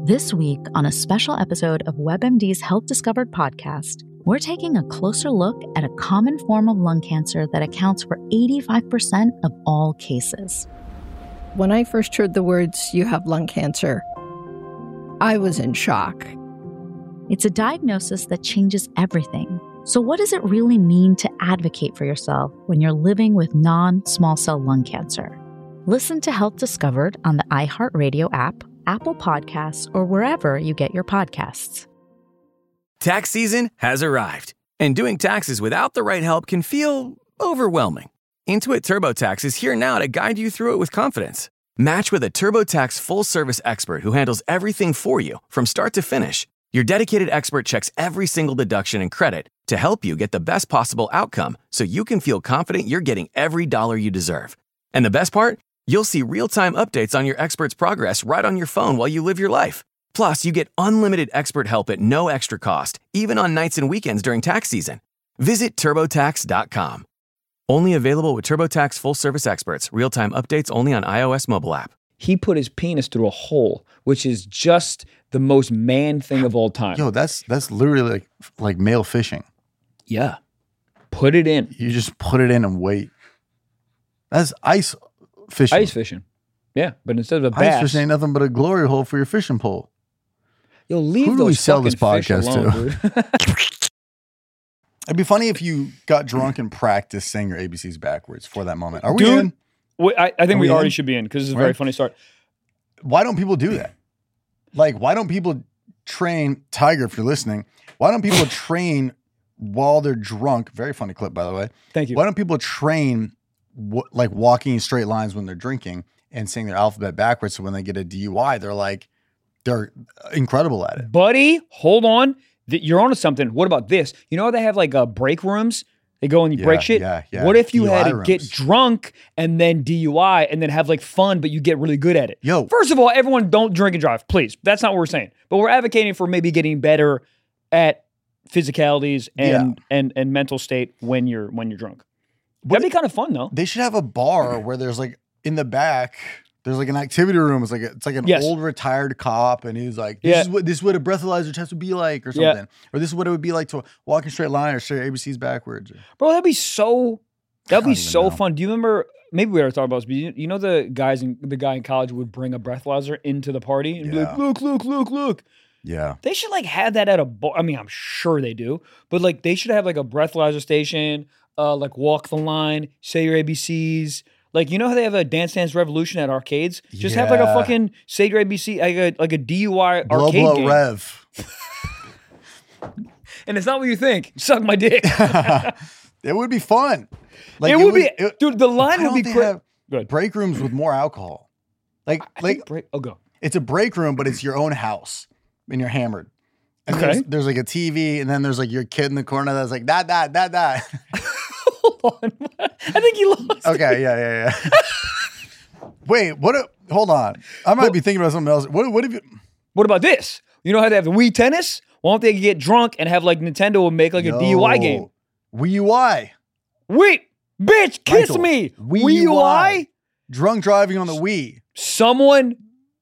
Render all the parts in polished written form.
This week, on a special episode of WebMD's Health Discovered podcast, we're taking a closer look at a common form of lung cancer that accounts for 85% of all cases. When I first heard the words, "you have lung cancer," I was in shock. It's a diagnosis that changes everything. So what does it really mean to advocate for yourself when you're living with non-small cell lung cancer? Listen to Health Discovered on the iHeartRadio app, Apple Podcasts, or wherever you get your podcasts. Tax season has arrived, and doing taxes without the right help can feel overwhelming. Intuit TurboTax is here now to guide you through it with confidence. Match with a TurboTax full-service expert who handles everything for you from start to finish. Your dedicated expert checks every single deduction and credit to help you get the best possible outcome so you can feel confident you're getting every dollar you deserve. And the best part? You'll see real-time updates on your expert's progress right on your phone while you live your life. Plus, you get unlimited expert help at no extra cost, even on nights and weekends during tax season. Visit TurboTax.com. Only available with TurboTax full-service experts. Real-time updates only on iOS mobile app. He put his penis through a hole, which is just the most man thing of all time. Yo, that's literally like male fishing. Yeah. Put it in. You just put it in and wait. That's ice fishing. Ice fishing. Yeah, but instead of a bass. Ice fishing ain't nothing but a glory hole for your fishing pole. Yo, leave Who do those we sell this fucking fish podcast alone, to? dude. It'd be funny if you got drunk and practiced saying your ABCs backwards for that moment. Are we Dude, in? I think Are we we already in? should be in because it's a Right. very funny start. Why don't people do that? Like, why don't people train, Tiger, if you're listening, why don't people train while they're drunk? Very funny clip, by the way. Thank you. Why don't people train like walking in straight lines when they're drinking and saying their alphabet backwards so when they get a DUI, they're incredible at it. Buddy, hold on. You're onto something. What about this? You know how they have like break rooms? They go and you break shit? Yeah. What if you DUI had to rooms. get drunk and then DUI and then have like fun, but you get really good at it? Yo. First of all, everyone don't drink and drive, please. That's not what we're saying. But we're advocating for maybe getting better at physicalities and mental state when you're drunk. That'd be kind of fun though. They should have a bar where there's like in the back, there's like an activity room. It's like an old retired cop, and he's like, this is what a breathalyzer test would be like, or something, or this is what it would be like to walk in straight line or say your ABCs backwards. Bro, that'd be so know. fun. Do you remember? Maybe we already talked about this, but you know the guy in college would bring a breathalyzer into the party and be like, look. Yeah. They should like have that at a bar. I mean, I'm sure they do, but like they should have like a breathalyzer station, like walk the line, say your ABCs. Like, you know how they have a Dance Dance Revolution at arcades? Just have like a fucking say your ABC, like a DUI arcade game. Rev. And it's not what you think. Suck my dick. It would be fun. Like, it would be, dude, the line would be have good. break rooms with more alcohol. Go. It's a break room, but it's your own house and you're hammered. And Okay. there's like a TV, and then there's like your kid in the corner that's like, that. Hold on. I think you lost. Okay, yeah. Wait, hold on. I might be thinking about something else. What if you... What about this? You know how they have the Wii tennis? Why don't they get drunk and have like Nintendo would make like a DUI game? Wii UI. Wait, bitch, kiss Michael, me. Wii Wii UI? UI? Drunk driving on the Wii. Someone,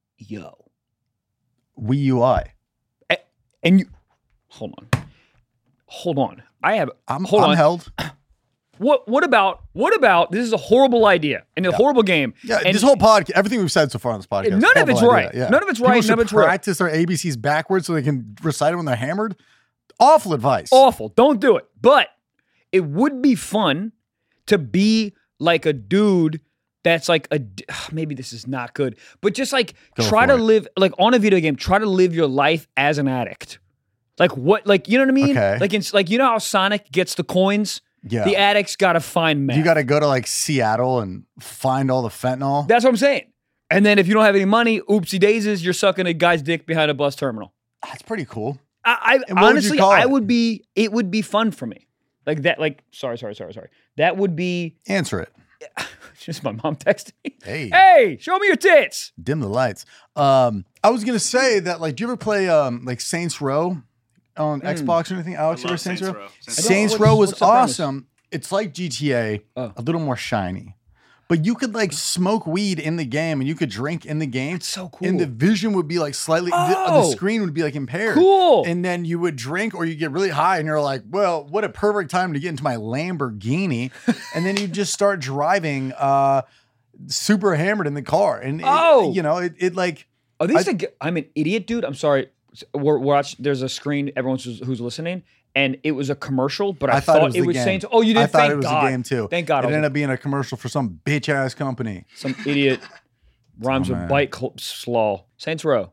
Wii UI. and you, hold on. I'm on. held. What about, this is a horrible idea and a horrible game. Yeah, and this whole podcast, everything we've said so far on this podcast. None of it's horrible right. idea, yeah. None of it's People right. should None of it's right. practice their ABCs backwards so they can recite it when they're hammered. Awful advice. Awful. Don't do it. But it would be fun to be like a dude that's like maybe this is not good, but just like try to live like on a video game, try to live your life as an addict. Like what, like, you know what I mean? Okay. Like it's like, you know how Sonic gets the coins? Yeah. The addict's got to find meth. You got to go to like Seattle and find all the fentanyl. That's what I'm saying. And then if you don't have any money, oopsie daisies, you're sucking a guy's dick behind a bus terminal. That's pretty cool. I And what would honestly, you call it? it would be fun for me. Like that, like, sorry. That would be, Answer it. just my mom texted me. Hey, show me your tits. dim the lights. I was gonna say that, like, do you ever play like Saints Row on Xbox or anything? Alex, you ever Saints Row? Saints Row was What's the premise? awesome. It's like GTA, a little more shiny, but you could like smoke weed in the game and you could drink in the game. That's so cool. And the vision would be like slightly, the screen would be like impaired. Cool. And then you would drink or you get really high and you're like, well, what a perfect time to get into my Lamborghini. And then you just start driving super hammered in the car. And it like. Are these I'm an idiot, dude. I'm sorry. There's a screen, everyone who's listening. And it was a commercial, but I thought it was Saints. Oh, you did? I thought it was a game too. Thank God. It ended up being a commercial for some bitch ass company. Some idiot rhymes with bike slaw. Saints Row.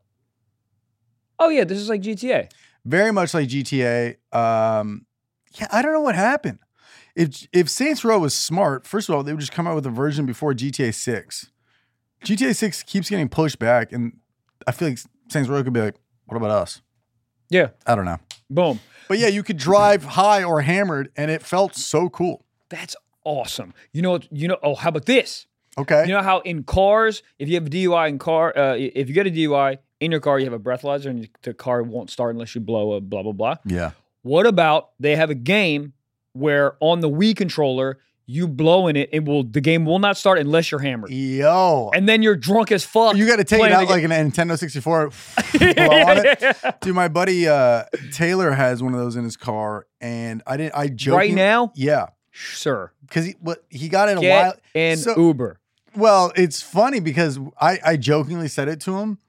Oh yeah, this is like GTA. Very much like GTA. I don't know what happened. If Saints Row was smart, first of all, they would just come out with a version before GTA 6. GTA 6 keeps getting pushed back, and I feel like Saints Row could be like, what about us? Yeah. I don't know. Boom. But yeah, you could drive high or hammered, and it felt so cool. That's awesome. Oh, how about this? Okay. You know how in cars, if you have a DUI if you get a DUI in your car, you have a breathalyzer, and the car won't start unless you blow a blah, blah, blah. Yeah. What about they have a game where on the Wii controller, you blow in it, the game will not start unless you're hammered. Yo. And then you're drunk as fuck. You got to take it out like a Nintendo 64, blow on it. Dude, my buddy Taylor has one of those in his car, and I joke. Right now? Yeah. Sir. Because he got it a while. And Uber. Well, it's funny because I jokingly said it to him.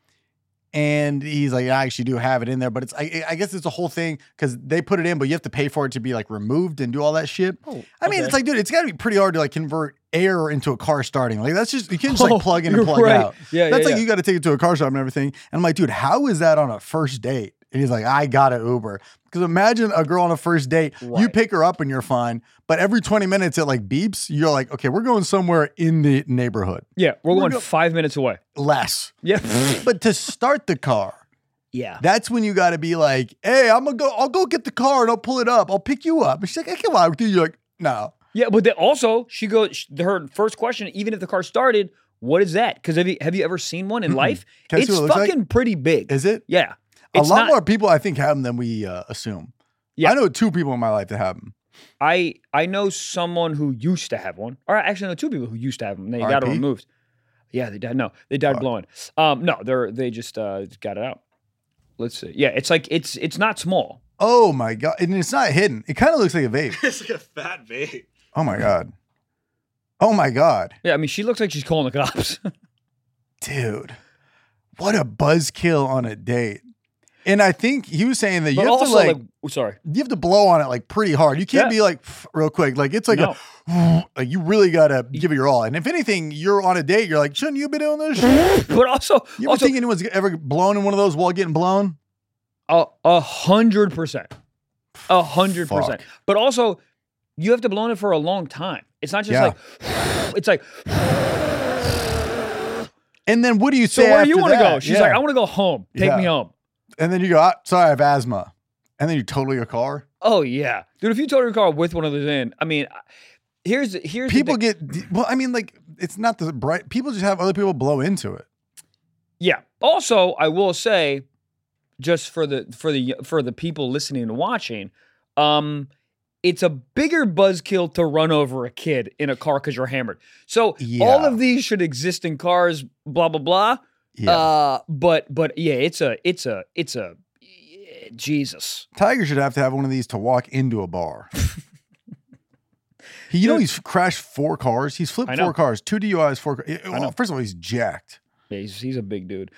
And he's like, I actually do have it in there, but it's I guess it's a whole thing because they put it in, but you have to pay for it to be like removed and do all that shit. Oh, I mean, it's like, dude, it's got to be pretty hard to like convert air into a car starting. Like that's just you can't just like plug in and plug out. Yeah, that's like you got to take it to a car shop and everything. And I'm like, dude, how is that on a first date? And he's like, I got an Uber. Because imagine a girl on a first date, you pick her up and you're fine. But every 20 minutes it like beeps. You're like, okay, we're going somewhere in the neighborhood. Yeah, we're going 5 minutes away. Less. Yeah. But to start the car, yeah, that's when you got to be like, hey, I'll go get the car and I'll pull it up. I'll pick you up. And she's like, hey, come on, dude. You're like, no. Yeah, but then also her first question, even if the car started, what is that? Because have you ever seen one in life? It's fucking like? Pretty big. Is it? Yeah. A lot more people, I think, have them than we assume. Yeah. I know 2 people in my life that have them. I know someone who used to have one. Or actually, I know 2 people who used to have them. They got it removed. Yeah, they died. No, they died blowing. No, they just got it out. Let's see. Yeah, it's like it's not small. Oh my God, and it's not hidden. It kind of looks like a vape. It's like a fat vape. Oh my God. Oh my God. Yeah, I mean, she looks like she's calling the cops. Dude, what a buzzkill on a date. And I think he was saying that you have to you have to blow on it like pretty hard. You can't be like real quick. Like it's like like you really gotta give it your all. And if anything, you're on a date, you're like, shouldn't you be doing this? But also, you ever think anyone's ever blown in one of those while getting blown? 100%. 100%. But also, you have to blow in it for a long time. It's not just like it's like. And then what do you say? So where do you want to go? She's like, I want to go home. Take me home. And then you go, sorry, I have asthma. And then you total your car. Oh, yeah. Dude, if you total your car with one of those in, I mean, here's people I mean, like, it's not the bright. People just have other people blow into it. Yeah. Also, I will say, just for the people listening and watching, it's a bigger buzzkill to run over a kid in a car because you're hammered. So all of these should exist in cars, blah, blah, blah. Yeah. But yeah, it's a Jesus. Tiger should have to have one of these to walk into a bar. He's crashed 4 cars. He's flipped 4 cars, 2 DUIs, 4 cars. Well, first of all, he's jacked. Yeah, he's a big dude.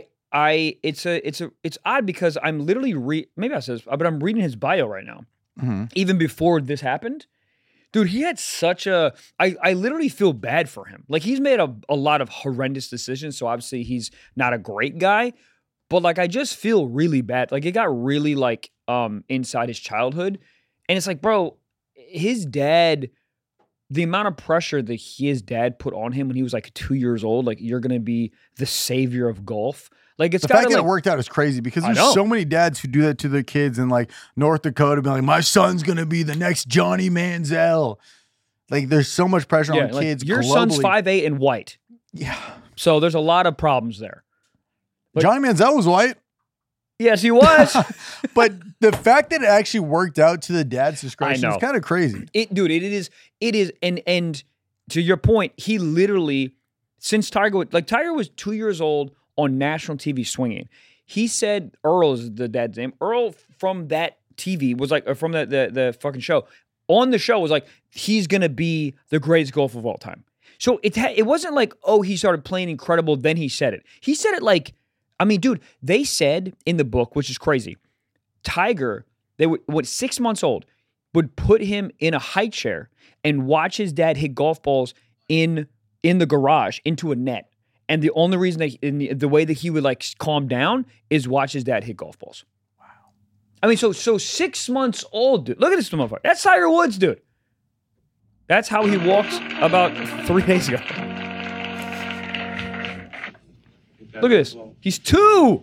It's odd because I'm literally maybe I said this, but I'm reading his bio right now. Mm-hmm. Even before this happened. Dude, he had such a... I literally feel bad for him. Like, he's made a lot of horrendous decisions, so obviously he's not a great guy. But, like, I just feel really bad. Like, it got really, like, inside his childhood. And it's like, bro, his dad... The amount of pressure that his dad put on him when he was, like, 2 years old, like, you're going to be the savior of golf. Like, it's the fact that it worked out is crazy because there's so many dads who do that to their kids in like North Dakota, being like, my son's gonna be the next Johnny Manziel. Like, there's so much pressure on kids. Your globally. Son's 5'8" and white. Yeah. So there's a lot of problems there. But Johnny Manziel was white. Yes, he was. But the fact that it actually worked out to the dad's discretion is kind of crazy. It is, and to your point, he literally, since Tiger was 2 years old on national TV swinging. He said, Earl is the dad's name. Earl from that TV was like, or from the fucking show, on the show was like, he's going to be the greatest golfer of all time. So it wasn't like, oh, he started playing incredible, then he said it. He said it like, I mean, dude, they said in the book, which is crazy, Tiger, they would 6 months old, would put him in a high chair and watch his dad hit golf balls in the garage into a net. And the only reason that the way that he would like calm down is watch his dad hit golf balls. Wow. I mean, so 6 months old, dude. Look at this motherfucker. That's Tiger Woods, dude. That's how he walked about 3 days ago. Look at this. He's 2.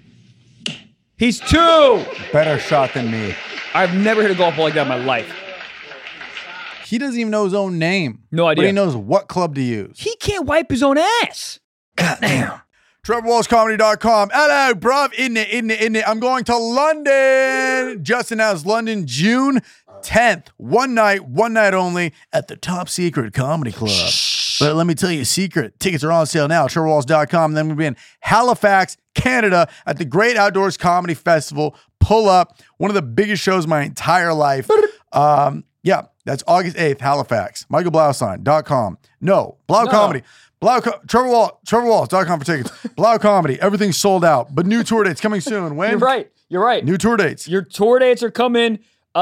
He's 2. Better shot than me. I've never hit a golf ball like that in my life. He doesn't even know his own name. No idea. But he knows what club to use. He can't wipe his own ass. Goddamn. TrevorWallsComedy.com. Hello, bruv. In it. I'm going to London. Just announced London, June 10th. One night only at the Top Secret Comedy Club. But let me tell you a secret. Tickets are on sale now at TrevorWalls.com. Then we'll be in Halifax, Canada at the Great Outdoors Comedy Festival. Pull up. One of the biggest shows of my entire life. Yeah, that's August 8th, Halifax. MichaelBlaustein.com. No, Blau Comedy. TrevorWalls.com for tickets. Blau Comedy. Everything's sold out. But new tour dates coming soon. When? You're right. New tour dates. Your tour dates are coming.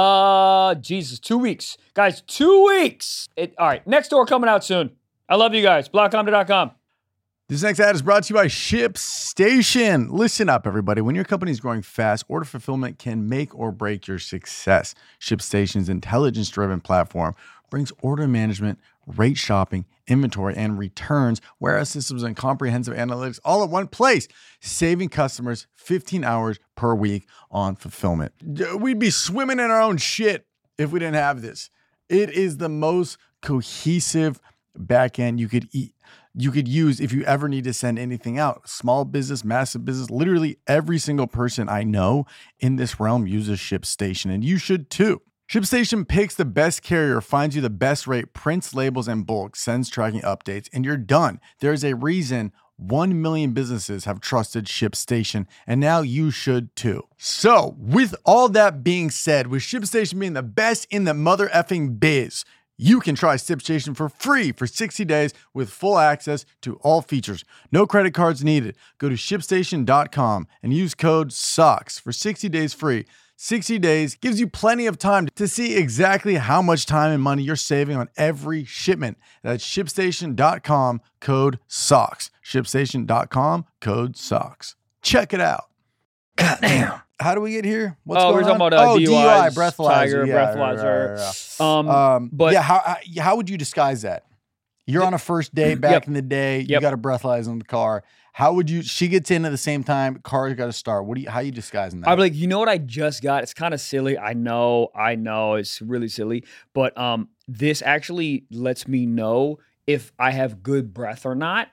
2 weeks. Guys, 2 weeks. All right, next tour coming out soon. I love you guys. BlauComedy.com. This next ad is brought to you by ShipStation. Listen up, everybody. When your company is growing fast, order fulfillment can make or break your success. ShipStation's intelligence-driven platform brings order management, rate shopping, inventory, and returns, warehouse systems, and comprehensive analytics all at one place, saving customers 15 hours per week on fulfillment. We'd be swimming in our own shit if we didn't have this. It is the most cohesive backend you could use if you ever need to send anything out. Small business, massive business, literally every single person I know in this realm uses ShipStation, and you should too. ShipStation picks the best carrier, finds you the best rate, prints labels in bulk, sends tracking updates, and you're done. There's a reason 1 million businesses have trusted ShipStation, and now you should too. So, with all that being said, with ShipStation being the best in the mother effing biz, you can try ShipStation for free for 60 days with full access to all features. No credit cards needed. Go to ShipStation.com and use code SOCKS for 60 days free. 60 days gives you plenty of time to see exactly how much time and money you're saving on every shipment. That's ShipStation.com, code SOCKS. ShipStation.com, code SOCKS. Check it out. Goddamn. How do we get here? What's going on? We're talking about DUI, breathalyzer. Tiger, breathalyzer. But yeah, how would you disguise that? You're on a first date back in the day. You got a breathalyzer in the car. How would you? She gets in at the same time. Car's got to start. How are you disguising that? I'd be like, you know what I just got? It's kind of silly. I know, it's really silly. But this actually lets me know if I have good breath or not.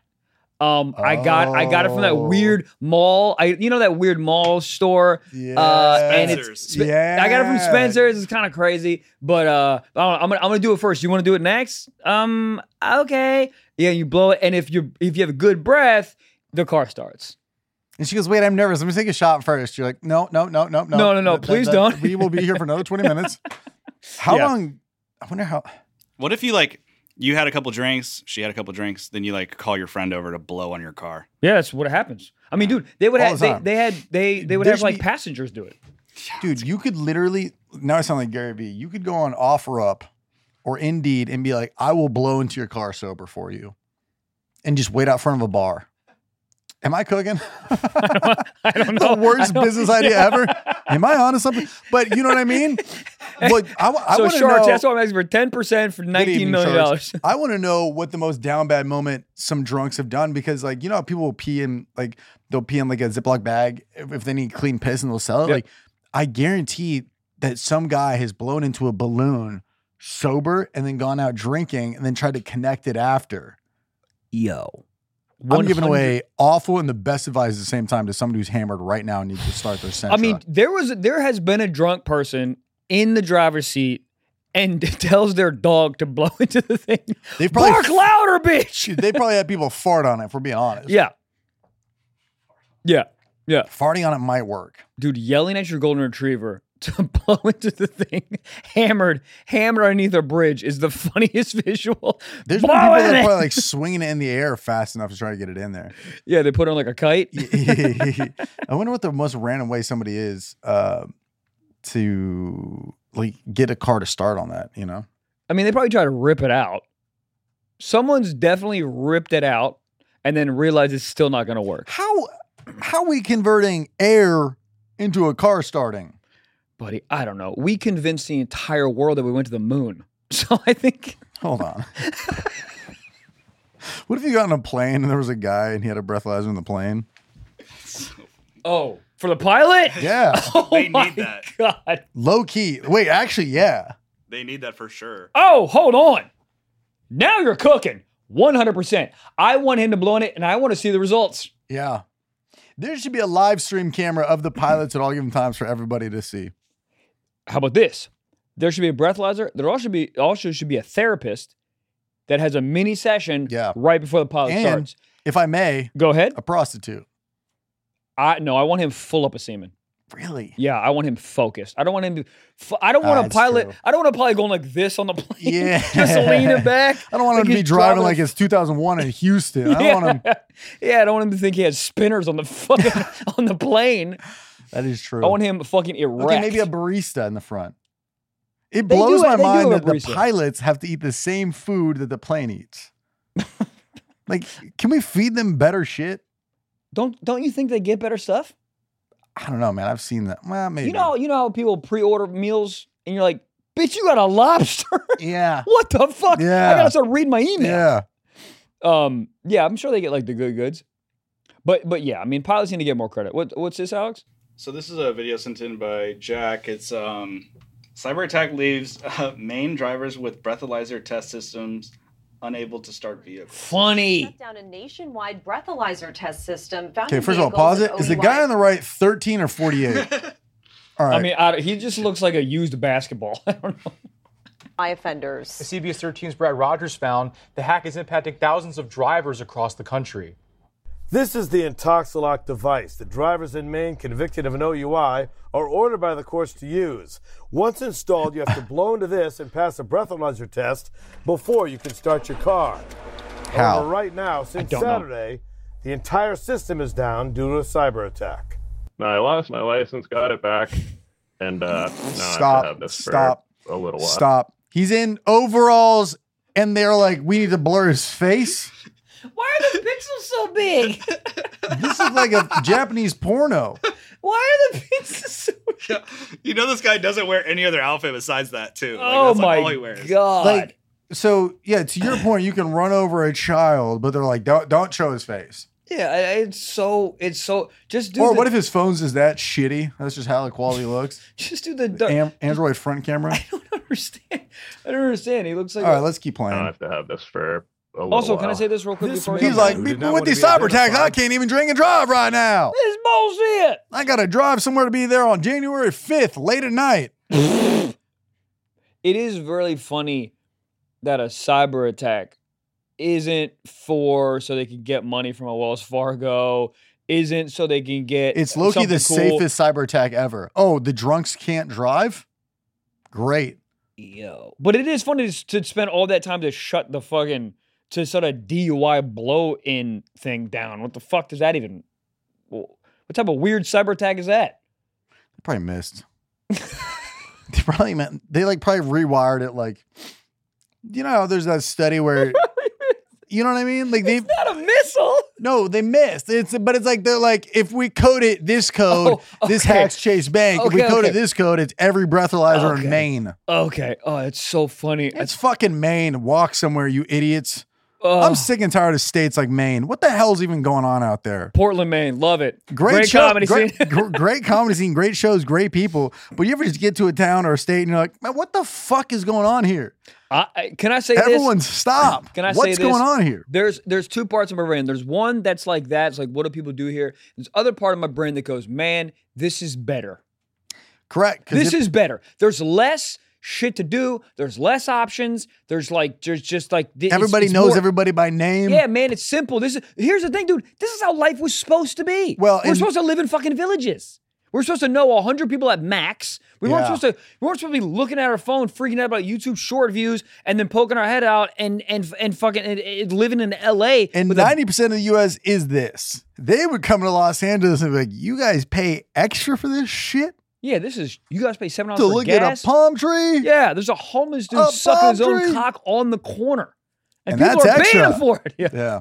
I got it from that weird mall. That weird mall store. Yeah. And I got it from Spencer's. It's kind of crazy, but I'm gonna do it first. You want to do it next? Okay. Yeah, you blow it, and if you have a good breath, the car starts. And she goes, "Wait, I'm nervous. Let me take a shot first." You're like, "No. Please don't. We will be here for another 20 minutes." How long? I wonder how. What if you had a couple drinks, she had a couple drinks, then you call your friend over to blow on your car? Yeah, that's what happens. I mean, dude, they would have passengers do it. Dude, you could literally, now I sound like Gary Vee. You could go on OfferUp or Indeed and be like, "I will blow into your car sober for you," and just wait out front of a bar. Am I cooking? I don't know. The worst business idea ever. Am I onto something? But you know what I mean? Like, I want to know. That's why I'm asking for 10% for $19 million. I want to know what the most down bad moment some drunks have done, because people will pee in they'll pee in a Ziploc bag if they need clean piss, and they'll sell it. Yep. Like, I guarantee that some guy has blown into a balloon sober and then gone out drinking and then tried to connect it after. Yo. I'm giving away awful and the best advice at the same time to somebody who's hammered right now and needs to start their Sentra. I mean, there has been a drunk person in the driver's seat and tells their dog to blow into the thing. They probably bark louder, bitch. They probably had people fart on it, if we're being honest. Yeah. Farting on it might work. Dude, yelling at your golden retriever to blow into the thing, hammered underneath a bridge is the funniest visual. There's been people that are probably like swinging it in the air fast enough to try to get it in there. Yeah, they put it on like a kite. I wonder what the most random way somebody is to like get a car to start on that, you know? I mean, they probably try to rip it out. Someone's definitely ripped it out and then realized it's still not going to work. How are we converting air into a car starting? Buddy, I don't know. We convinced the entire world that we went to the moon. So I think... Hold on. What if you got on a plane and there was a guy and he had a breathalyzer in the plane? Oh, for the pilot? Yeah. Oh, They need that. God. Low key. Wait, actually, yeah. They need that for sure. Oh, hold on. Now you're cooking. 100%. I want him to blow in it, and I want to see the results. Yeah. There should be a live stream camera of the pilots at all given times for everybody to see. How about this? There should be a breathalyzer. There also should be a therapist that has a mini session right before the pilot starts. If I may, go ahead. A prostitute. I want him full up of semen. Really? Yeah, I want him focused. I don't want him to. I don't want a pilot. True. I don't want a pilot going like this on the plane. Yeah, just leaning back. I don't want him to be driving like it's 2001 in Houston. I don't want him. Yeah, I don't want him to think he has spinners on the fucking on the plane. That is true. I want him fucking erect. Okay, maybe a barista in the front. It blows my mind that the pilots have to eat the same food that the plane eats. Like, can we feed them better shit? Don't you think they get better stuff? I don't know, man. I've seen that. Well, maybe. You know how people pre-order meals and you're like, bitch, you got a lobster? Yeah. What the fuck? Yeah. I gotta start reading my email. Yeah. Yeah, I'm sure they get like the good goods. But yeah, I mean, pilots need to get more credit. What's this, Alex? So this is a video sent in by Jack. It's cyber attack leaves Maine drivers with breathalyzer test systems unable to start vehicles. Funny. Shut down a nationwide breathalyzer test system. Okay, first of all, pause it. Is the guy on the right 13 or 48? All right. I mean, he just looks like a used basketball. I don't know. Offenders. CBS 13's Brett Rogers found the hack is impacting thousands of drivers across the country. This is the Intoxilock device that drivers in Maine convicted of an OUI are ordered by the courts to use. Once installed, you have to blow into this and pass a breathalyzer test before you can start your car. How? However, right now, since Saturday, the entire system is down due to a cyber attack. I lost my license, got it back, and now I have to have this for a little while. Stop. He's in overalls, and they're like, we need to blur his face. Why are the pixels so big? This is like a Japanese porno. Why are the pixels so big? Yeah. You know this guy doesn't wear any other outfit besides that too. Oh that's all he wears. God. Like, so yeah, to your point, you can run over a child, but they're like, don't show his face. Yeah, it's so just do. Or what if his phone's is that shitty? That's just how the quality looks. Just do the Android front camera. I don't understand. He looks like. All right, let's keep playing. I have to have this for a little Also, while. can I say this real quick before he's like, with these cyber attacks, I can't even drink and drive right now. This is bullshit. I gotta drive somewhere to be there on January 5th, late at night. It is really funny that a cyber attack isn't so they can get money from a Wells Fargo, isn't so they can get. It's low-key the cool. safest cyber attack ever. Oh, the drunks can't drive? Great. Yo. But it is funny to spend all that time to shut the fucking. To sort of DUI blow-in thing down. What the fuck does that even... What type of weird cyber attack is that? They probably missed. They probably rewired it like... You know how there's that study where... You know what I mean? Like it's not a missile. No, they missed. But it's like they're like, if we code it this code, this hacks Chase Bank. If we code it this code, it's every breathalyzer in Maine. Okay. Oh, it's so funny. It's fucking Maine. Walk somewhere, you idiots. I'm sick and tired of states like Maine. What the hell's even going on out there? Portland, Maine. Love it. Great comedy scene. Great comedy scene. Great shows. Great people. But you ever just get to a town or a state and you're like, man, what the fuck is going on here? Can I say Everyone this? Stop. Can I What's say this? going on here? There's two parts of my brain. There's one that's like that. It's like, what do people do here? There's other part of my brain that goes, man, this is better. Correct. This is better. There's less shit to do. There's less options. There's just like everybody knows everybody by name. Yeah, man, it's simple. Here's the thing, dude. This is how life was supposed to be. Well, we're supposed to live in fucking villages. We're supposed to know 100 people at max. We weren't supposed to be looking at our phone, freaking out about YouTube short views, and then poking our head out and fucking living in LA. And 90% of the US is this. They would come to Los Angeles and be like, "You guys pay extra for this shit?" Yeah, you guys pay $7 to for look gas. at a palm tree. Yeah, there's a homeless dude sucking his own cock on the corner, and people that's are extra. paying for it. Yeah.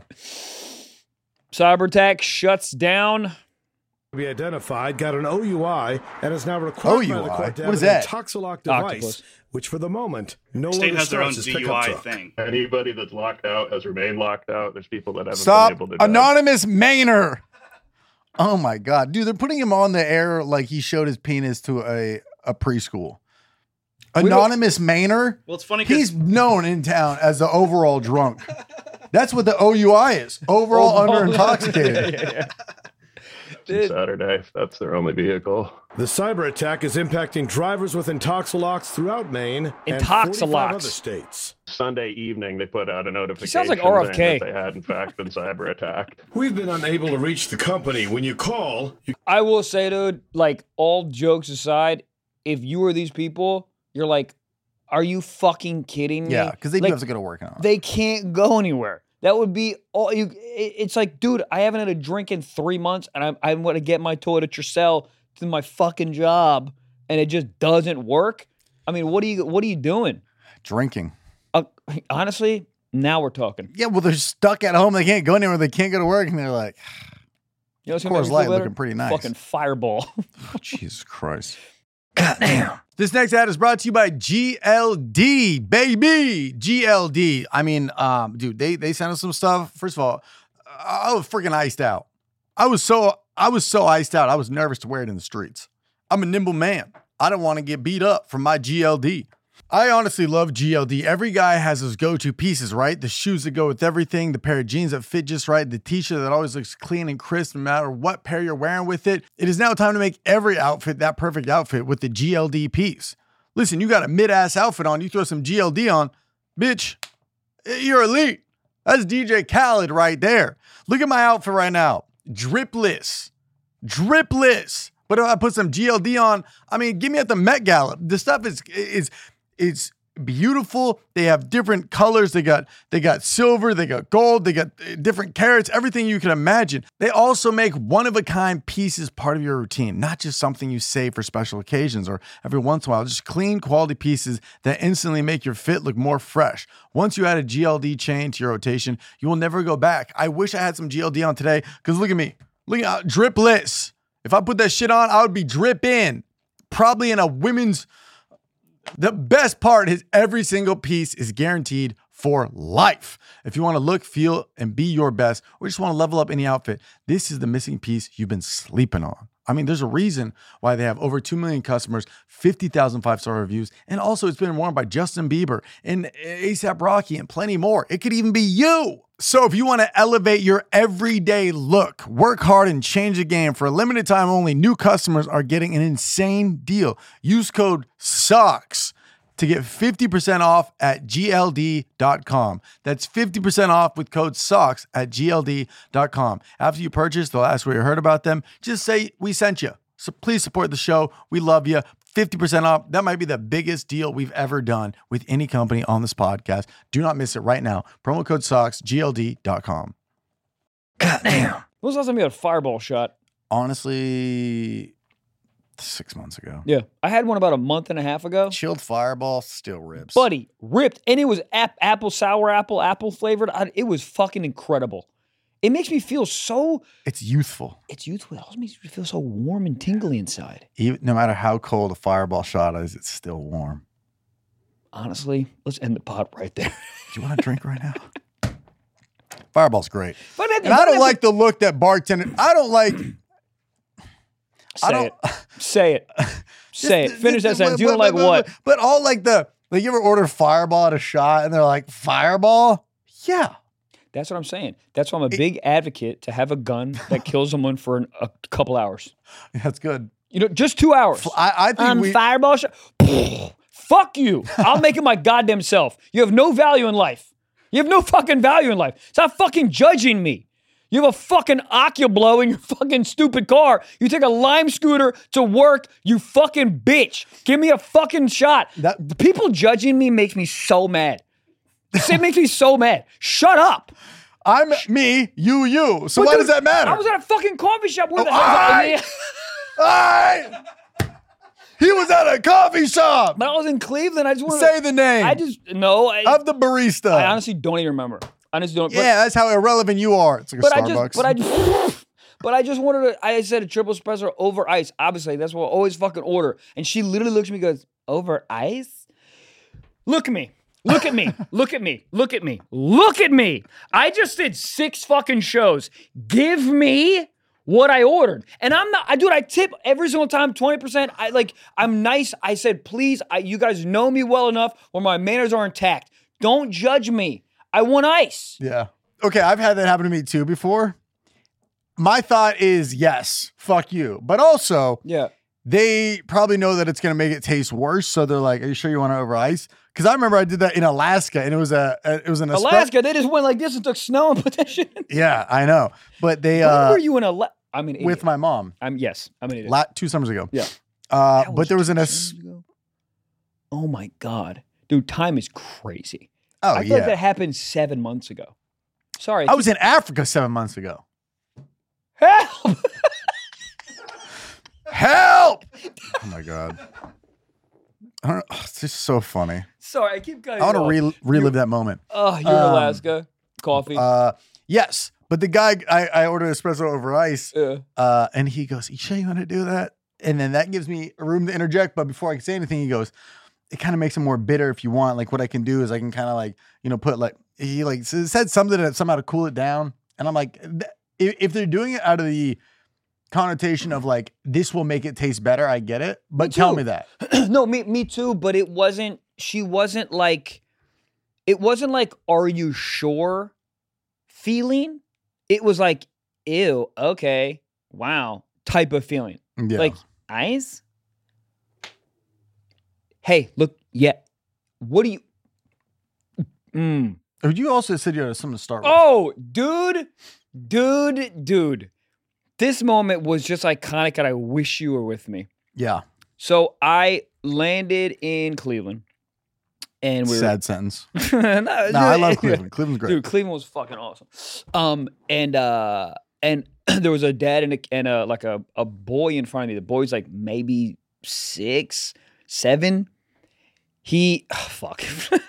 CyberAttack shuts down. Be identified, got an OUI, and is now required by the court to have an Intoxilock device, which for the moment, no state longer has their own starts as pickup DUI truck. thing. Anybody that's locked out has remained locked out. There's people that haven't Stop. been able to. Anonymous Mainer. Oh my God, dude! They're putting him on the air like he showed his penis to a preschool. Anonymous Mainer. Well, it's funny. He's known in town as the overall drunk. That's what the OUI is. Overall under intoxicated. Saturday, that's their only vehicle. The cyber attack is impacting drivers with Intoxilocks throughout Maine and 45 other states. Sunday evening, they put out a notification. He sounds like RFK. saying that they had, in fact, been cyber attacked. We've been unable to reach the company. When you call, I will say, dude, like all jokes aside, if you were these people, you're like, are you fucking kidding me? Yeah, because they do have to go to work now. They can't go anywhere. That would be all you. It's like, dude, I haven't had a drink in 3 months, and I'm going to get my toilet at Tercel to my fucking job, and it just doesn't work. I mean, what are you doing? Drinking. Honestly, now we're talking. Yeah, well, they're stuck at home. They can't go anywhere. They can't go to work, and they're like, you know, of course, light looking pretty nice. Fucking Fireball. Oh, Jesus Christ. Goddamn. This next ad is brought to you by GLD, baby. GLD. I mean, dude, they sent us some stuff. First of all, I was freaking iced out. I was so iced out. I was nervous to wear it in the streets. I'm a nimble man. I don't want to get beat up from my GLD. I honestly love GLD. Every guy has his go-to pieces, right? The shoes that go with everything, the pair of jeans that fit just right, the t-shirt that always looks clean and crisp no matter what pair you're wearing with it. It is now time to make every outfit that perfect outfit with the GLD piece. Listen, you got a mid-ass outfit on, you throw some GLD on, bitch, you're elite. That's DJ Khaled right there. Look at my outfit right now. Dripless. But if I put some GLD on, I mean, give me at the Met Gala. The stuff is beautiful. They have different colors. They got silver, they got gold, they got different carats, everything you can imagine. They also make one-of-a-kind pieces part of your routine, not just something you save for special occasions or every once in a while. Just clean, quality pieces that instantly make your fit look more fresh. Once you add a GLD chain to your rotation, you will never go back. I wish I had some GLD on today because look at me. Look at dripless. If I put that shit on, I would be dripping. Probably in a women's. The best part is every single piece is guaranteed for life. If you want to look, feel, and be your best, or just want to level up any outfit, this is the missing piece you've been sleeping on. I mean, there's a reason why they have over 2 million customers, 50,000 5-star reviews, and also it's been worn by Justin Bieber and A$AP Rocky and plenty more. It could even be you. So if you want to elevate your everyday look, work hard and change the game, for a limited time only, new customers are getting an insane deal. Use code SOCKS to get 50% off at GLD.com. That's 50% off with code SOCKS at GLD.com. After you purchase, they'll ask where you heard about them. Just say we sent you. So please support the show. We love you. 50% off. That might be the biggest deal we've ever done with any company on this podcast. Do not miss it right now. Promo code SOCKS, GLD.com. Goddamn. When was the last time you had a Fireball shot? Honestly, 6 months ago. Yeah. I had one about a month and a half ago. Chilled Fireball still rips. Buddy, ripped. And it was apple, sour apple flavored. It was fucking incredible. It makes me feel so... It's youthful. It's youthful. It also makes me feel so warm and tingly inside. Even, no matter how cold a Fireball shot is, it's still warm. Honestly, let's end the pod right there. Do you want to drink right now? Fireball's great. And I don't like the look that bartender... I don't like... Say it. Say it. Finish that sentence. You don't like what? But all like the... Like, you ever order Fireball at a shot and they're like, Fireball? Yeah. That's what I'm saying. That's why I'm a big advocate to have a gun that kills someone for a couple hours. That's good. You know, just 2 hours. I think Fireball shot. Fuck you. I'll make it my goddamn self. You have no value in life. You have no fucking value in life. Stop fucking judging me. You have a fucking Oculus in your fucking stupid car. You take a Lime scooter to work, you fucking bitch. Give me a fucking shot. The people judging me makes me so mad. It makes me so mad. Shut up. I'm me, you. So why does that matter? I was at a fucking coffee shop. Where the hell? He was at a coffee shop. But I was in Cleveland. I just want to say the name. Of the barista. I honestly don't even remember. That's how irrelevant you are. It's like a Starbucks. But I just wanted to. I said a triple espresso over ice. Obviously, that's what I always fucking order. And she literally looks at me and goes, over ice? Look at me. Look at me. Look at me. Look at me. Look at me. I just did 6 fucking shows. Give me what I ordered. And I'm not, I tip every single time 20%. I'm nice. I said, please, you guys know me well enough where my manners are intact. Don't judge me. I want ice. Yeah. Okay, I've had that happen to me too before. My thought is, yes, fuck you. But also, they probably know that it's going to make it taste worse. So they're like, are you sure you want to over ice? Because I remember I did that in Alaska, and it was an Alaska. They just went like this and took snow and put that shit in. Yeah, I know. But they when were you in with my mom. Yes, I'm an idiot. 2 summers ago. Yeah. But there was oh my God. Dude, time is crazy. Oh, I feel like that happened 7 months ago. Sorry. I was in Africa 7 months ago. Help! Help! Oh my God. It's just so funny. Sorry, I keep cutting. I want to relive that moment. Oh, you're in Alaska. Coffee. Yes. But the guy, I ordered espresso over ice. And he goes, you sure you want to do that? And then that gives me room to interject. But before I can say anything, he goes, it kind of makes it more bitter if you want. Like what I can do is I can kind of put he said something that somehow to cool it down. And I'm like, if they're doing it out of the connotation of like, this will make it taste better, I get it. But tell me that. No, me too. But it wasn't like, are you sure feeling? It was like, ew, okay, wow, type of feeling. Yeah. Like, ice? Hey, look, what do you... You also said you had something to start with. Oh, dude. This moment was just iconic, and I wish you were with me. Yeah. So I landed in Cleveland. And sad sentence. I love Cleveland. Cleveland's great. Dude, Cleveland was fucking awesome. And there was a dad and a boy in front of me. The boy's like maybe 6, 7. Fuck.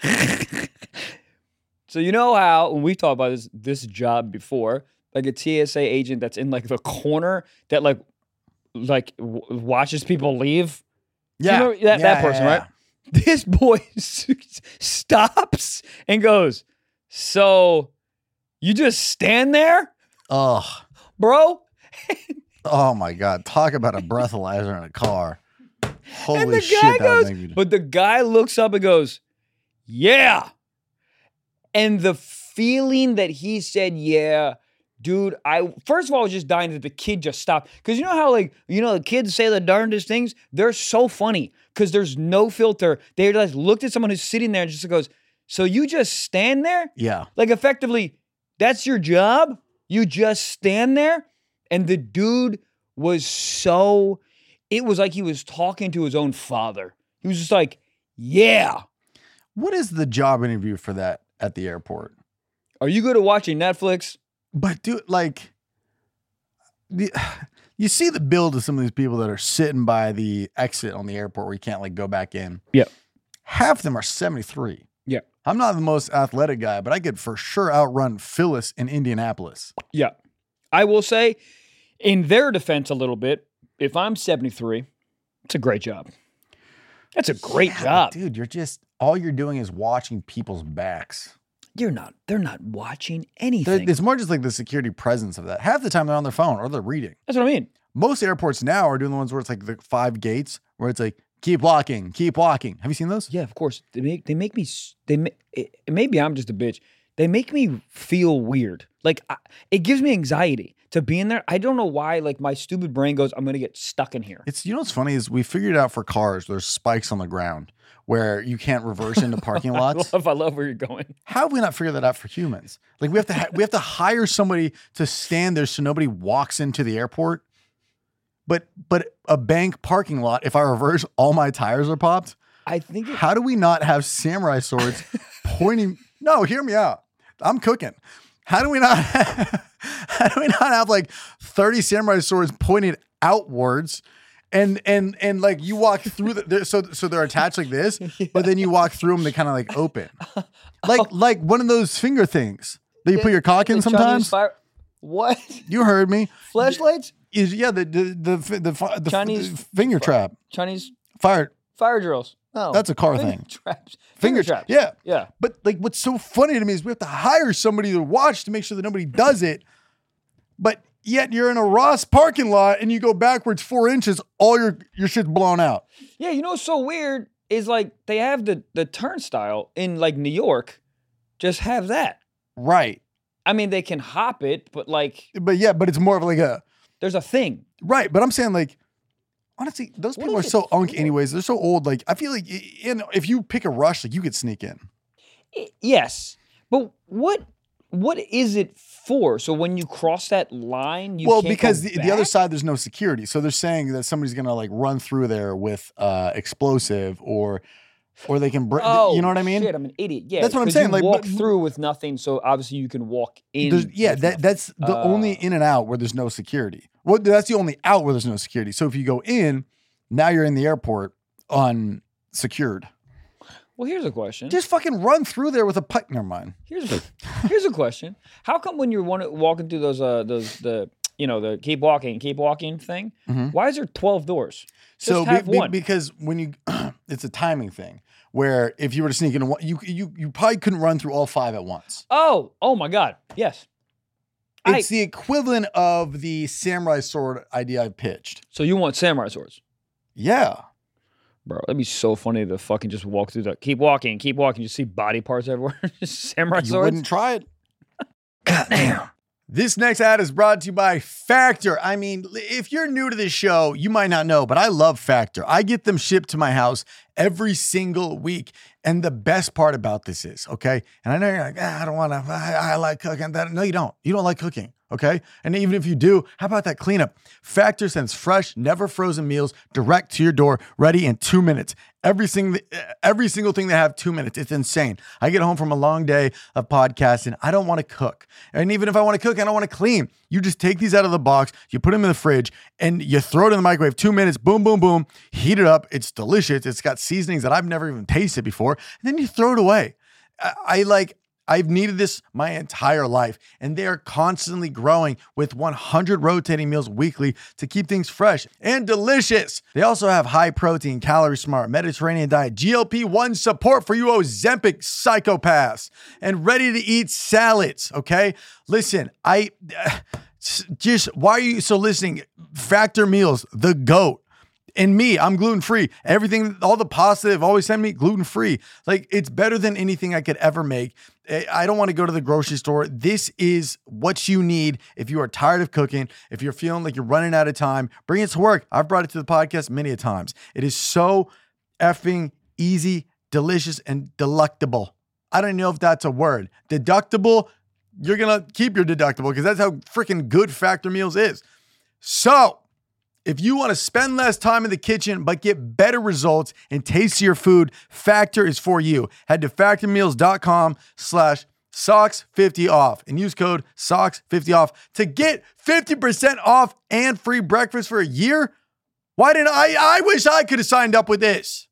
So you know how when we talked about this job before, like a TSA agent that's in like the corner that like watches people leave. Yeah, you know that person, right? This boy stops and goes, so you just stand there? Ugh. Bro? Oh my God. Talk about a breathalyzer in a car. Holy shit. But the guy looks up and goes, yeah. And the feeling that he said, yeah, dude, first of all, I was just dying that the kid just stopped. Because you know how, the kids say the darndest things? They're so funny because there's no filter. They just looked at someone who's sitting there and just goes, so you just stand there? Yeah. Like, effectively, that's your job? You just stand there? And the dude was it was like he was talking to his own father. He was just like, yeah. What is the job interview for that at the airport? Are you good at watching Netflix? But dude, you see the build of some of these people that are sitting by the exit on the airport where you can't go back in. Yeah. Half of them are 73. Yeah. I'm not the most athletic guy, but I could for sure outrun Phyllis in Indianapolis. Yeah. I will say, in their defense a little bit, if I'm 73, it's a great job. That's a great job. Dude, all you're doing is watching people's backs. They're not watching anything. It's more just like the security presence of that. Half the time they're on their phone or they're reading. That's what I mean. Most airports now are doing the ones where it's like the 5 gates where it's like, keep walking, keep walking. Have you seen those? Yeah, of course. Maybe I'm just a bitch. they make me feel weird. Like, it gives me anxiety to be in there. I don't know why, like, my stupid brain goes, I'm going to get stuck in here. You know what's funny is we figured out for cars, there's spikes on the ground where you can't reverse into parking lots. I love where you're going. How have we not figured that out for humans? Like, we have to hire somebody to stand there so nobody walks into the airport. But a bank parking lot, if I reverse, all my tires are popped. I think. How do we not have samurai swords pointing? No, hear me out. I'm cooking. How do we not have like 30 samurai swords pointed outwards? And like you walk through so they're attached like this, but then you walk through them, they kind of like open, like one of those finger things that you put your cock in sometimes. What? You heard me. Flashlights? The Chinese finger trap. Chinese fire drills. No, that's a car thing. Traps. Finger traps. Yeah. But like, what's so funny to me is we have to hire somebody to watch to make sure that nobody does it. But yet you're in a Ross parking lot and you go backwards 4 inches, all your shit's blown out. Yeah, you know what's so weird is like they have the turnstile in like New York. Just have that. Right. I mean, they can hop it, but it's more of like there's a thing. Right. But I'm saying like, honestly, those people are so unk anyways. They're so old. Like, I feel like if you pick a rush, like you could sneak in. Yes. But what is it for? So when you cross that line, because the other side, there's no security. So they're saying that somebody's going to like run through there with explosive or they can break. You know what I mean? Shit, I'm an idiot. Yeah. That's what I'm saying. You like walk through with nothing. So obviously you can walk in. That's the only in and out where there's no security. Well, that's the only out where there's no security. So if you go in, now you're in the airport unsecured. Well, here's a question. Just fucking run through there with a pipe. Never mind. Here's a question. How come when you're walking through the keep walking thing, why is there 12 doors? Just have one. Because when you, it's a timing thing. Where if you were to sneak in, you probably couldn't run through all 5 at once. Oh my God. Yes. It's the equivalent of the samurai sword idea I pitched. So you want samurai swords? Yeah. Bro, that'd be so funny to fucking just walk through keep walking. You see body parts everywhere. Just samurai swords. You wouldn't try it. Goddamn. This next ad is brought to you by Factor. I mean, if you're new to this show, you might not know, but I love Factor. I get them shipped to my house every single week. And the best part about this is, okay, and I know you're like, I don't want to, I like cooking. No, you don't. You don't like cooking, okay? And even if you do, how about that cleanup? Factor sends fresh, never frozen meals direct to your door, ready in 2 minutes. Every single thing they have 2 minutes. It's insane. I get home from a long day of podcasting. I don't want to cook. And even if I want to cook, I don't want to clean. You just take these out of the box, you put them in the fridge, and you throw it in the microwave. 2 minutes, boom, boom, boom. Heat it up. It's delicious. It's got seasonings that I've never even tasted before. And then you throw it away. I've needed this my entire life, and they are constantly growing with 100 rotating meals weekly to keep things fresh and delicious. They also have high protein, calorie smart, Mediterranean diet, GLP-1 support for you Ozempic psychopaths, and ready to eat salads. Okay, listen, why are you so listening? Factor meals, the GOAT. And me, I'm gluten-free. Everything, all the pasta they've always sent me, gluten-free. Like, it's better than anything I could ever make. I don't want to go to the grocery store. This is what you need if you are tired of cooking, if you're feeling like you're running out of time. Bring it to work. I've brought it to the podcast many a times. It is so effing easy, delicious, and delectable. I don't know if that's a word. Deductible, you're going to keep your deductible because that's how freaking good Factor Meals is. So, if you want to spend less time in the kitchen but get better results and tastier food, Factor is for you. Head to factormeals.com/socks50off and use code SOCKS50off to get 50% off and free breakfast for a year. Why didn't I wish I could have signed up with this.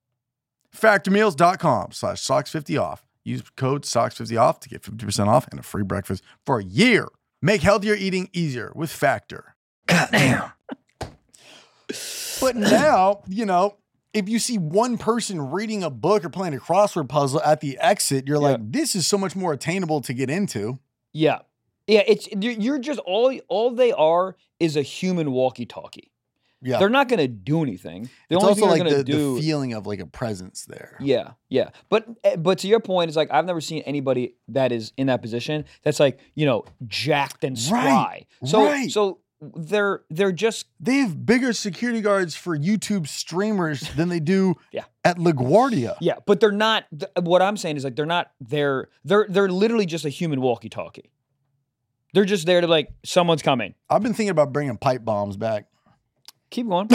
Factormeals.com/socks50off. Use code SOCKS50off to get 50% off and a free breakfast for a year. Make healthier eating easier with Factor. Goddamn. But now, if you see one person reading a book or playing a crossword puzzle at the exit, you're like, this is so much more attainable to get into. Yeah. Yeah, you're just all they are is a human walkie-talkie. Yeah. They're not going to do anything. The It's only also thing like they're going to do. the feeling of like a presence there. Yeah, yeah. But to your point, it's like I've never seen anybody that is in that position that's like, jacked and spry. So they're just they have bigger security guards for YouTube streamers than they do at LaGuardia. Yeah, but they're not. What I'm saying is like they're not there. They're literally just a human walkie-talkie. They're just there to like someone's coming. I've been thinking about bringing pipe bombs back. Keep going.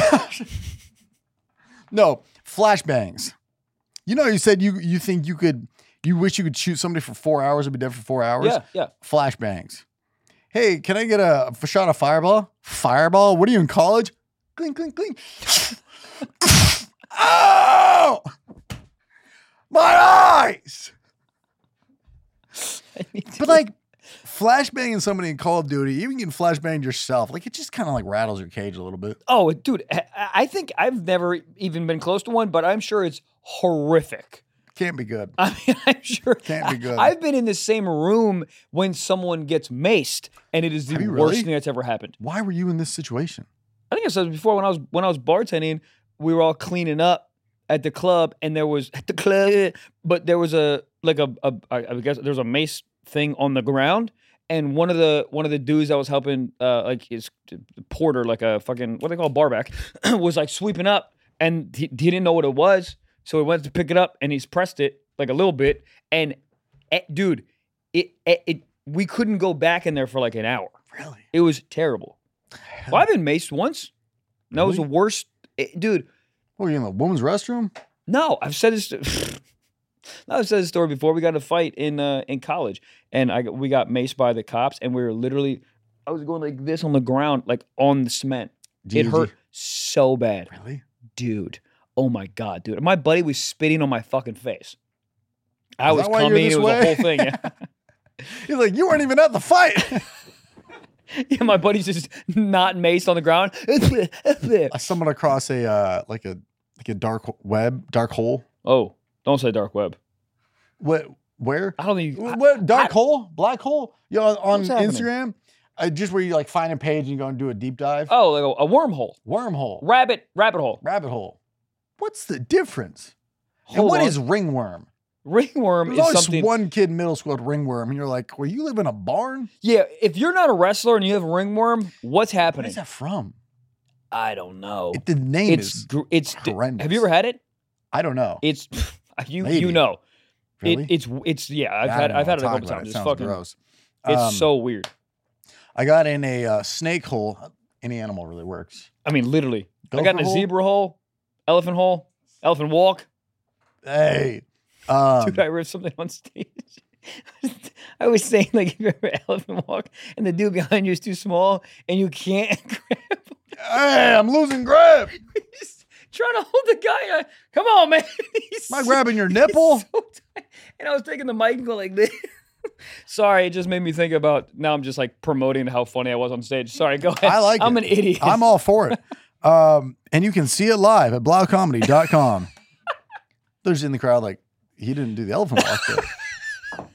No, flashbangs. You said you think you wish you could shoot somebody for 4 hours and be dead for 4 hours. Yeah. Flashbangs. Hey, can I get a shot of fireball? Fireball? What are you in college? Clink, clink, clink. Oh! My eyes! But like, flashbanging somebody in Call of Duty, even getting flashbanged yourself, like it just kind of like rattles your cage a little bit. Oh, dude, I think I've never even been close to one, but I'm sure it's horrific. Can't be good. I mean, I'm sure. Can't be good. I've been in the same room when someone gets maced, and it is the worst thing that's ever happened. Why were you in this situation? I think I said before when I was bartending, we were all cleaning up at the club, and there was a I guess there's a mace thing on the ground, and one of the dudes that was helping like his porter, like a fucking what they call barback, was like sweeping up, and he didn't know what it was. So he went to pick it up and he's pressed it like a little bit. And dude, we couldn't go back in there for like an hour. Really? It was terrible. Well, I've been maced once. That was the worst. Dude. What, were you in the women's restroom? No, I've said this. I've said this story before. We got in a fight in college, and we got maced by the cops, and we were literally, I was going like this on the ground, like on the cement. It hurt so bad. Really? Dude. Oh my God, dude. My buddy was spitting on my fucking face. I was coming. It was a whole thing. Yeah. He's like, you weren't even at the fight. Yeah, my buddy's just not maced on the ground. I stumbled across a dark hole. Oh, don't say dark web. What? Where? I don't think. What? Dark hole? Black hole? On Instagram? Just where you like find a page and you go and do a deep dive? Oh, like a wormhole. Wormhole. Rabbit hole. Rabbit hole. What's the difference? And what is ringworm? Ringworm is always something. One kid in middle school had ringworm, and you're like, "Well, you live in a barn?" Yeah, if you're not a wrestler and you have ringworm, what's happening? What is that from? I don't know. The name is horrendous. Have you ever had it? I don't know. It's you Maybe. know. Really? It's yeah. I've had it a couple times. It's fucking gross. It's so weird. I got in a snake hole. Any animal really works. I mean, literally. I got in a zebra hole, elephant walk. Hey. Dude, I read something on stage. I was saying, like, if you're an elephant walk and the dude behind you is too small and you can't grab him. Hey, I'm losing grip. Just trying to hold the guy. Come on, man. Am I grabbing your nipple? So and I was taking the mic and go like this. Sorry, it just made me think about, now I'm just like promoting how funny I was on stage. Sorry, go ahead. I like it. I'm an idiot. I'm all for it. And you can see it live at blaucomedy.com. There's in the crowd like, he didn't do the elephant walk there.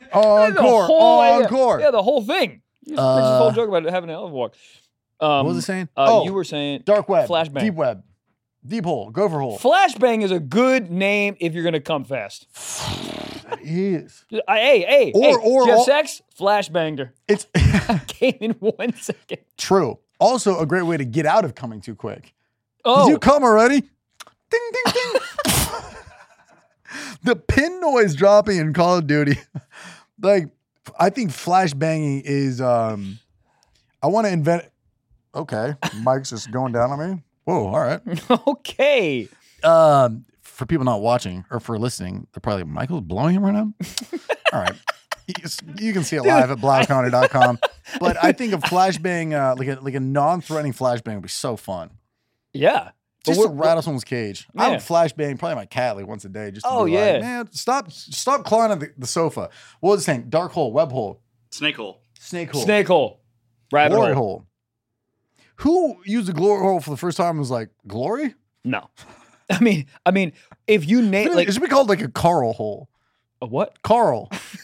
Encore. Yeah, the whole thing. You just this whole joke about having an elephant walk. What was it saying? You were saying dark web, flashbang, deep web, deep hole, gopher hole. Flashbang is a good name if you're gonna come fast. It is. Hey, do you have sex? Flashbanged her. It's came in 1 second. True. Also, a great way to get out of coming too quick. Oh, did you come already? Ding, ding, ding. The pin noise dropping in Call of Duty. Like, I think flashbanging is, I want to invent. Okay. Mike's just going down on me. Whoa, all right. Okay. For people not watching or for listening, they're probably like, Michael's blowing him right now? All right. You can see it live at blaucomedy.com. But I think a flashbang, like a non-threatening flashbang would be so fun. Yeah. Just to rattle someone's cage. Yeah. I would flashbang probably my cat like once a day. Just to be like, man, stop clawing at the sofa. What was it saying? Dark hole, web hole. Snake hole. Rabbit glory hole. Who used a glory hole for the first time and was like, glory? No. I mean, if you name it should be called like a Carl hole. A what? Carl.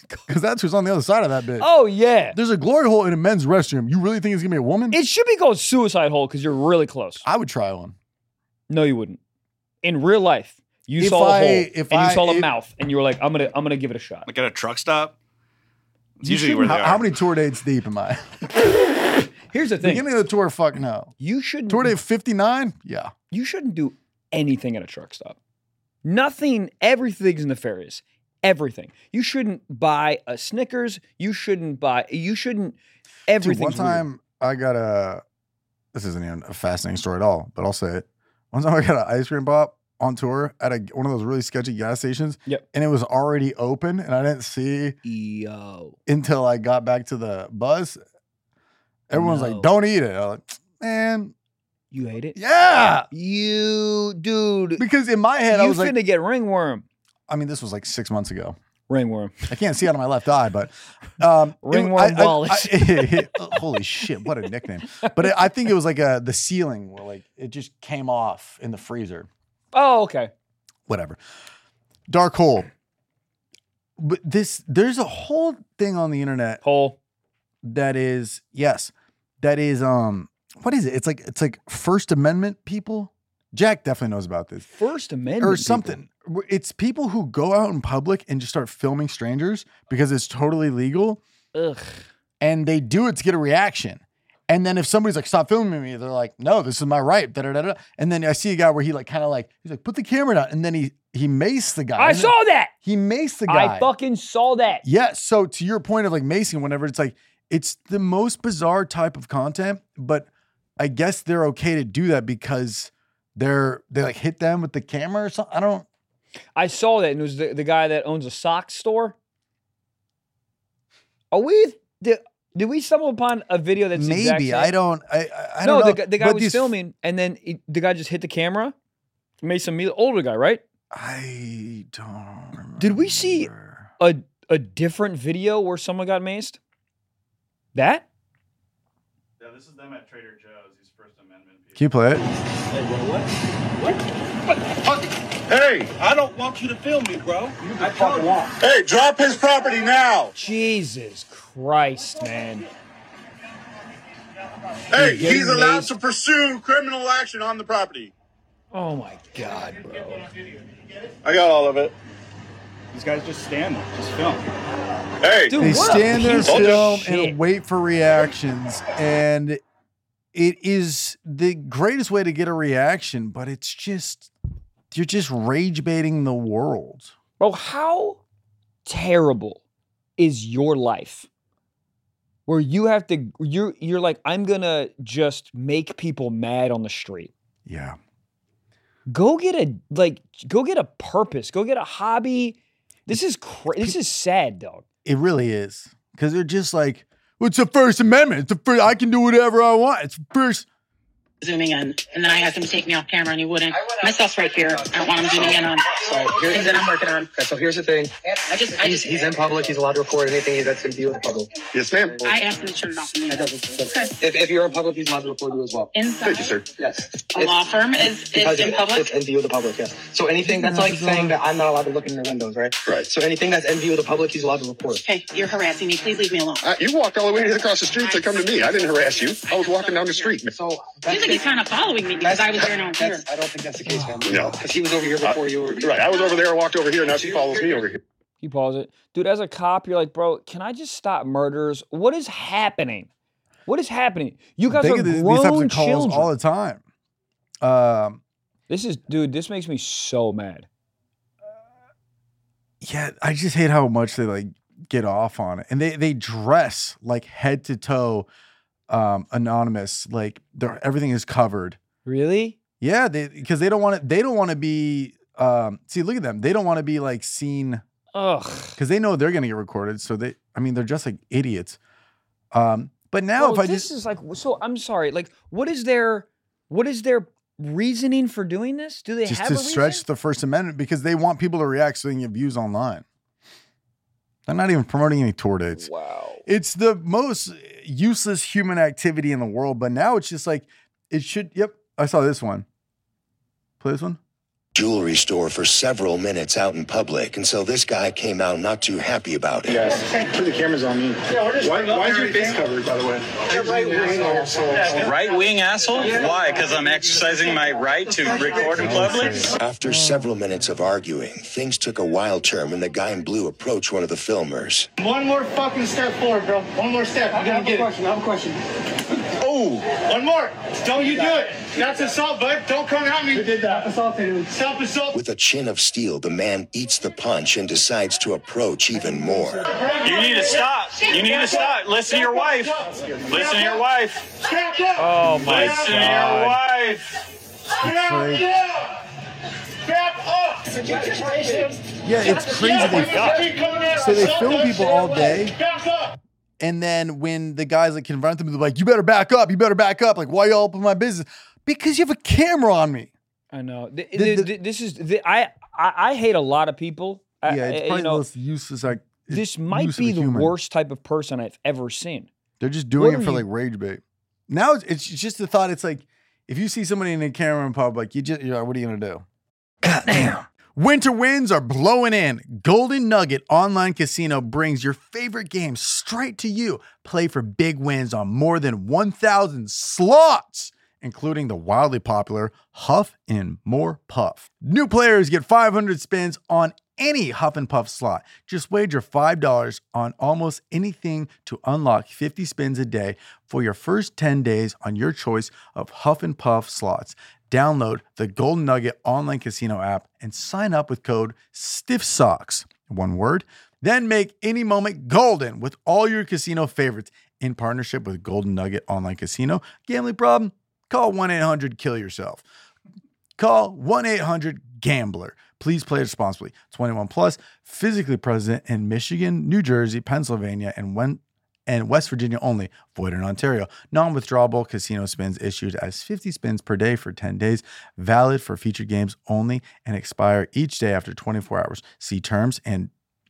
Because that's who's on the other side of that bitch. Oh, yeah. There's a glory hole in a men's restroom. You really think it's going to be a woman? It should be called suicide hole because you're really close. I would try one. No, you wouldn't. In real life, you saw a hole and you saw a mouth and you were like, I'm gonna give it a shot. Like at a truck stop? It's usually where they are. How many tour dates deep am I? Here's the thing. Beginning of the tour, fuck no. You shouldn't. Tour date 59? Yeah. You shouldn't do anything at a truck stop. Nothing, everything's nefarious. Everything. You shouldn't buy a Snickers. Everything. Dude, one time I got this isn't even a fascinating story at all, but I'll say it. One time I got an ice cream pop on tour at one of those really sketchy gas stations. Yep. And it was already open and I didn't see until I got back to the bus. Everyone's like, don't eat it. I was like, man. You ate it? Yeah. You, dude. Because in my head, I was like, you finna get ringworm. I mean, this was like 6 months ago. Ringworm. I can't see out of my left eye, but Ringworm Wallace. Holy shit, what a nickname! But I think it was like the ceiling where like it just came off in the freezer. Oh, okay. Whatever. Dark hole. But there's a whole thing on the internet. Hole. That is what is it? It's like First Amendment people. Jack definitely knows about this. First Amendment or something. People. It's people who go out in public and just start filming strangers because it's totally legal. Ugh. And they do it to get a reaction. And then if somebody's like, stop filming me, they're like, no, this is my right. Da, da, da, da. And then I see a guy where he like kind of like, he's like, put the camera down. And then he maced the guy. I saw that. He maced the guy. I fucking saw that. Yeah. So to your point of like macing, whenever it's like, it's the most bizarre type of content, but I guess they're okay to do that because they like hit them with the camera or something. I saw that, and it was the guy that owns a sock store. Did we stumble upon a video that's maybe I don't know. The guy was filming, and then the guy just hit the camera. Made some older guy, right? I don't remember. Did we see a different video where someone got maced? That? Yeah, this is them at Trader Joe's. These First Amendment people. Can you play it? Hey, bro, what? Hey, I don't want you to film me, bro. I told you. Hey, drop his property now. Jesus Christ, man. Hey, he's allowed to pursue criminal action on the property. Oh my God, bro. I got all of it. These guys just stand there, just film. Hey, dude, they stand there, film, and wait for reactions. And it is the greatest way to get a reaction, but it's just, you're just rage baiting the world. Bro, how terrible is your life where you have to, you're like, I'm gonna just make people mad on the street. Yeah. Go get a purpose. Go get a hobby. This is this is sad, dog. It really is. Because they're just like, well, it's the First Amendment. It's the first, I can do whatever I want. It's first. Zooming in, and then I asked him to take me off camera, and he wouldn't. My stuff's right here. I don't want him zooming in on things that I'm working on. Okay, so here's the thing. He's in public. He's allowed to record anything that's in view of the public. Yes, ma'am. I asked him to turn it off. If you're in public, he's allowed to record you as well. Inside. Thank you, sir. Yes. A law firm is in public? It's in view of the public, yes. So anything that's like saying that I'm not allowed to look in your windows, right? Right. So anything that's in view of the public, he's allowed to report. Hey, you're harassing me. Please leave me alone. You walked all the way across the street to come to me. I didn't harass you. I was walking down the street. So seems like he's kind of following me because I was there and I was here. I don't think that's the case, man. No. Because he was over here before you were. Right. I was over there, walked over here, now she follows me over here. You pause it. Dude, as a cop, you're like, bro, can I just stop murders? What is happening? What is happening? You guys are grown children. All the time. This makes me so mad. Yeah, I just hate how much they like get off on it. And they dress like head to toe anonymous, like everything is covered. Really? Yeah, because they don't want to be see, look at them. They don't want to be like seen. Ugh. Because they know they're gonna get recorded. So they're just like idiots. But now this is like, so I'm sorry, like what is their reasoning for doing this? Do they just have to a reason? stretch the First Amendment because they want people to react so they can get views online. They're not even promoting any tour dates. Wow. It's the most useless human activity in the world, but now it's just like it should. Yep, I saw this one. Play this one. jewelry store for several minutes out in public until this guy came out not too happy about it. Yes, put the cameras on me. Why is your face covered, by the way? Right-wing asshole. Right-wing asshole? Why? Because I'm exercising my right to record in public? After several minutes of arguing, things took a wild turn when the guy in blue approached one of the filmers. One more fucking step forward, bro. One more step. You're gonna get it. I have a question. Oh, one more. Don't you do it. That's assault, bud. Don't come at me. Who did that? Assaulted him. Self-assault. With a chin of steel, the man eats the punch and decides to approach even more. You need to stop. You need to stop. Listen to your wife. Listen to your wife. Oh my God. Listen to your wife. Yeah, it's crazy. So they film people all day. And then when the guys like confront them, they're like, you better back up. You better back up. Like, why y'all up in my business? Because you have a camera on me. I know. I hate a lot of people. Yeah, it's probably the most useless. Like, this might be the worst type of person I've ever seen. They're just doing it for like rage bait. Now it's just the thought. It's like, if you see somebody in a camera in public, you're like, what are you going to do? Goddamn. Winter winds are blowing in. Golden Nugget Online Casino brings your favorite games straight to you. Play for big wins on more than 1,000 slots, including the wildly popular Huff and More Puff. New players get 500 spins on any Huff and Puff slot. Just wager $5 on almost anything to unlock 50 spins a day for your first 10 days on your choice of Huff and Puff slots. Download the Golden Nugget Online Casino app and sign up with code STIFFSOCKS, one word. Then make any moment golden with all your casino favorites in partnership with Golden Nugget Online Casino. Gambling problem? Call 1-800-KILL-YOURSELF. Call 1-800-GAMBLER. Please play responsibly. 21 plus, physically present in Michigan, New Jersey, Pennsylvania, and West Virginia only. Void in Ontario. Non-withdrawable casino spins issued as 50 spins per day for 10 days. Valid for featured games only and expire each day after 24 hours. See terms at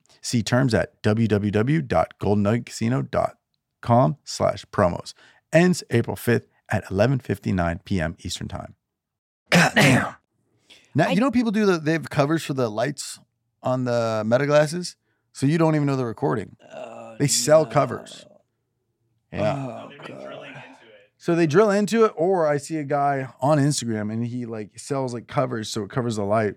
www.goldennuggetcasino.com/promos. Ends April 5th at 11:59 p.m. Eastern Time. Goddamn. Now, you know people they have covers for the lights on the Meta glasses, so you don't even know they're recording. They sell covers. Yeah. Oh, God. So they drill into it, or I see a guy on Instagram and he like sells like covers so it covers the light.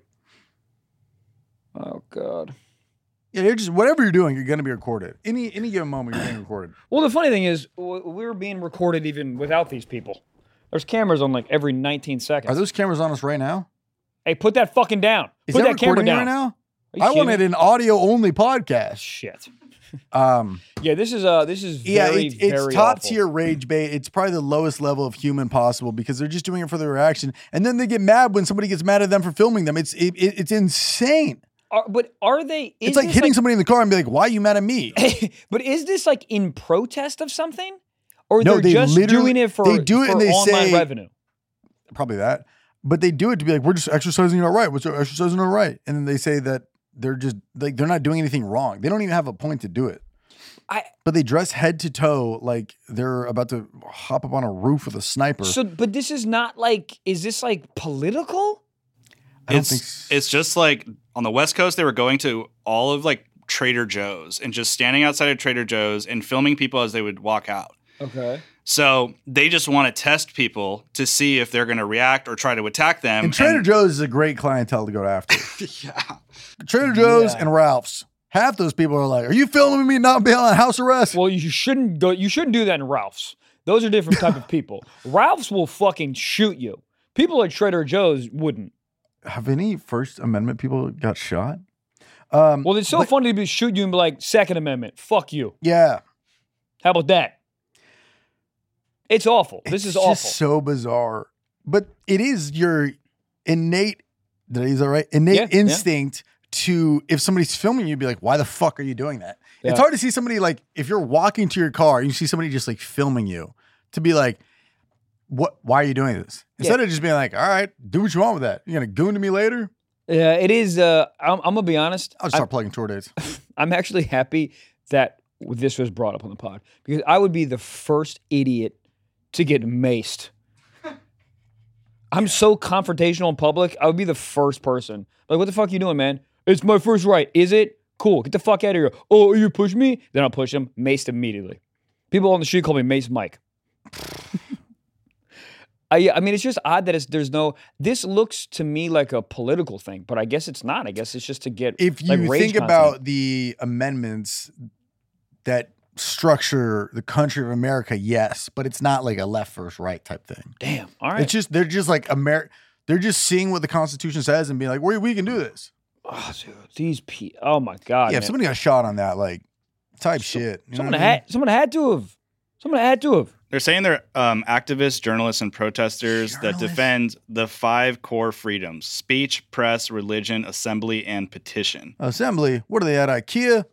Oh God. Yeah, you're just whatever you're doing, you're gonna be recorded. Any given moment, you're being recorded. Well, the funny thing is, we're being recorded even without these people. There's cameras on like every 19 seconds. Are those cameras on us right now? Hey, put that fucking down. Is put that camera down right now? I wanted an audio only podcast. Shit. Yeah, this is very, it's very top awful. tier rage bait. It's probably the lowest level of human possible because they're just doing it for the reaction, and then they get mad when somebody gets mad at them for filming them. It's insane. But are they? It's like hitting somebody in the car and be like, "Why are you mad at me?" But is this like in protest of something, or No, they're just doing it for they do it for and they online say revenue? Probably that, but they do it to be like, "We're just exercising our right. What's exercising our right?" And then they say that they're just like they're not doing anything wrong. They don't even have a point to do it. But they dress head to toe like they're about to hop up on a roof with a sniper. So, but this is not like. Is this like political? It's just like on the West Coast, they were going to all of like Trader Joe's and just standing outside of Trader Joe's and filming people as they would walk out. Okay. So they just want to test people to see if they're going to react or try to attack them. And Trader Joe's is a great clientele to go after. Yeah. Trader Joe's and Ralph's. Half those people are like, "Are you filming me not being on house arrest?" Well, you shouldn't go. You shouldn't do that in Ralph's. Those are different type of people. Ralph's will fucking shoot you. People at Trader Joe's wouldn't. Have any First Amendment people got shot? Well, it's so funny to be shoot you and be like, Second Amendment, fuck you. Yeah. How about that? It's awful. This is awful. It's just so bizarre. But it is your innate, did I use that right? Innate instinct to, if somebody's filming you, be like, why the fuck are you doing that? Yeah. It's hard to see somebody like, if you're walking to your car, and you see somebody just like filming you, to be like, why are you doing this? Instead of just being like, all right, do what you want with that. You're going to goon to me later? Yeah, it is. I'm going to be honest. I'll start plugging tour dates. I'm actually happy that this was brought up on the pod because I would be the first idiot to get maced. I'm so confrontational in public. I would be the first person. Like, what the fuck are you doing, man? It's my first right. Is it? Cool. Get the fuck out of here. Oh, you push me? Then I'll push him. Maced immediately. People on the street call me Mace Mike. I mean, it's just odd that there's no. This looks to me like a political thing, but I guess it's not. I guess it's just to get. If you think about the amendments that structure the country of America, yes, but it's not like a left versus right type thing. Damn. All right. It's just they're just like They're just seeing what the Constitution says and being like, we can do this. Oh, dude, oh my God. Yeah, man. if somebody got shot on that, like type shit. Someone had to have. They're saying they're activists, journalists, and protesters that defend the 5 core freedoms: speech, press, religion, assembly, and petition. Assembly? What are they at IKEA?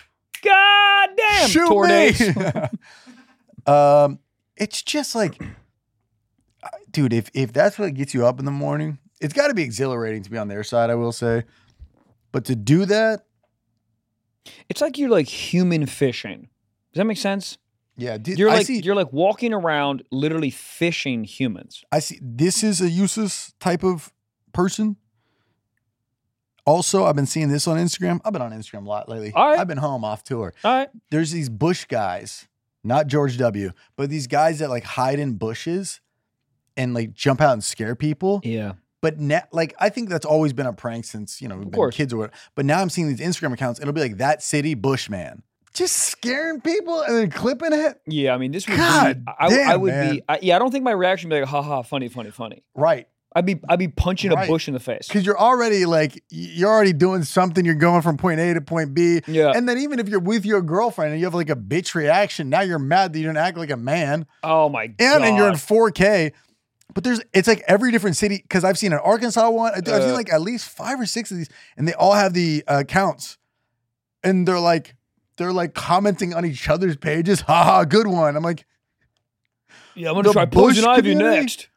God damn! Shoot me! It's just like, dude, if that's what gets you up in the morning, it's got to be exhilarating to be on their side, I will say. But to do that, it's like you're like human fishing. Does that make sense? Yeah, dude, you're like walking around literally fishing humans. I see. This is a useless type of person. Also, I've been seeing this on Instagram. I've been on Instagram a lot lately. All right. I've been home off tour. All right. There's these Bush guys, not George W., but these guys that like hide in bushes and like jump out and scare people. Yeah. But like I think that's always been a prank since, we've been kids or whatever. But now I'm seeing these Instagram accounts. It'll be like that city Bushman. Just scaring people and then clipping it. Yeah, I mean, this would God be. damn, I would man. be. I don't think my reaction would be like, "Ha, funny." Right. I'd be punching a bush in the face because you're already doing something. You're going from point A to point B. Yeah. And then even if you're with your girlfriend and you have like a bitch reaction, now you're mad that you didn't act like a man. Oh my God. And you're in 4K. But it's like every different city, because I've seen an Arkansas one. I've seen like at least 5 or 6 of these, and they all have the accounts, and they're like commenting on each other's pages. Haha, good one. I'm like, yeah, I'm gonna try Poison Ivy next.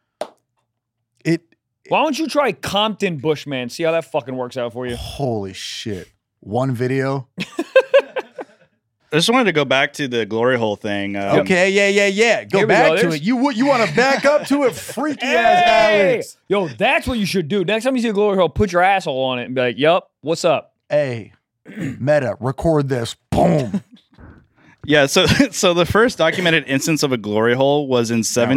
Why don't you try Compton Bushman? See how that fucking works out for you. Holy shit! One video. I just wanted to go back to the glory hole thing. Okay, yeah. Go back to it. You want to back up to it, freaky ass Alex. Yo, that's what you should do. Next time you see a glory hole, put your asshole on it and be like, "Yup, what's up?" Hey, Meta, record this. Boom. Yeah. So the first documented instance of a glory hole was in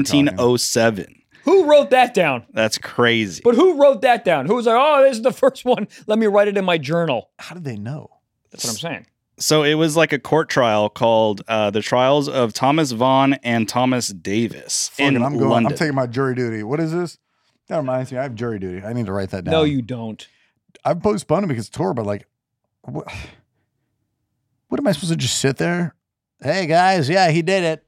1707. Who wrote that down? That's crazy. But who wrote that down? Who was like, "Oh, this is the first one. Let me write it in my journal." How did they know? That's what I'm saying. So it was like a court trial called the Trials of Thomas Vaughan and Thomas Davis in London. I'm taking my jury duty. What is this? That reminds me. I have jury duty. I need to write that down. No, you don't. I've postponed it because it's tour, but like, what am I supposed to just sit there? Hey guys, yeah, he did it.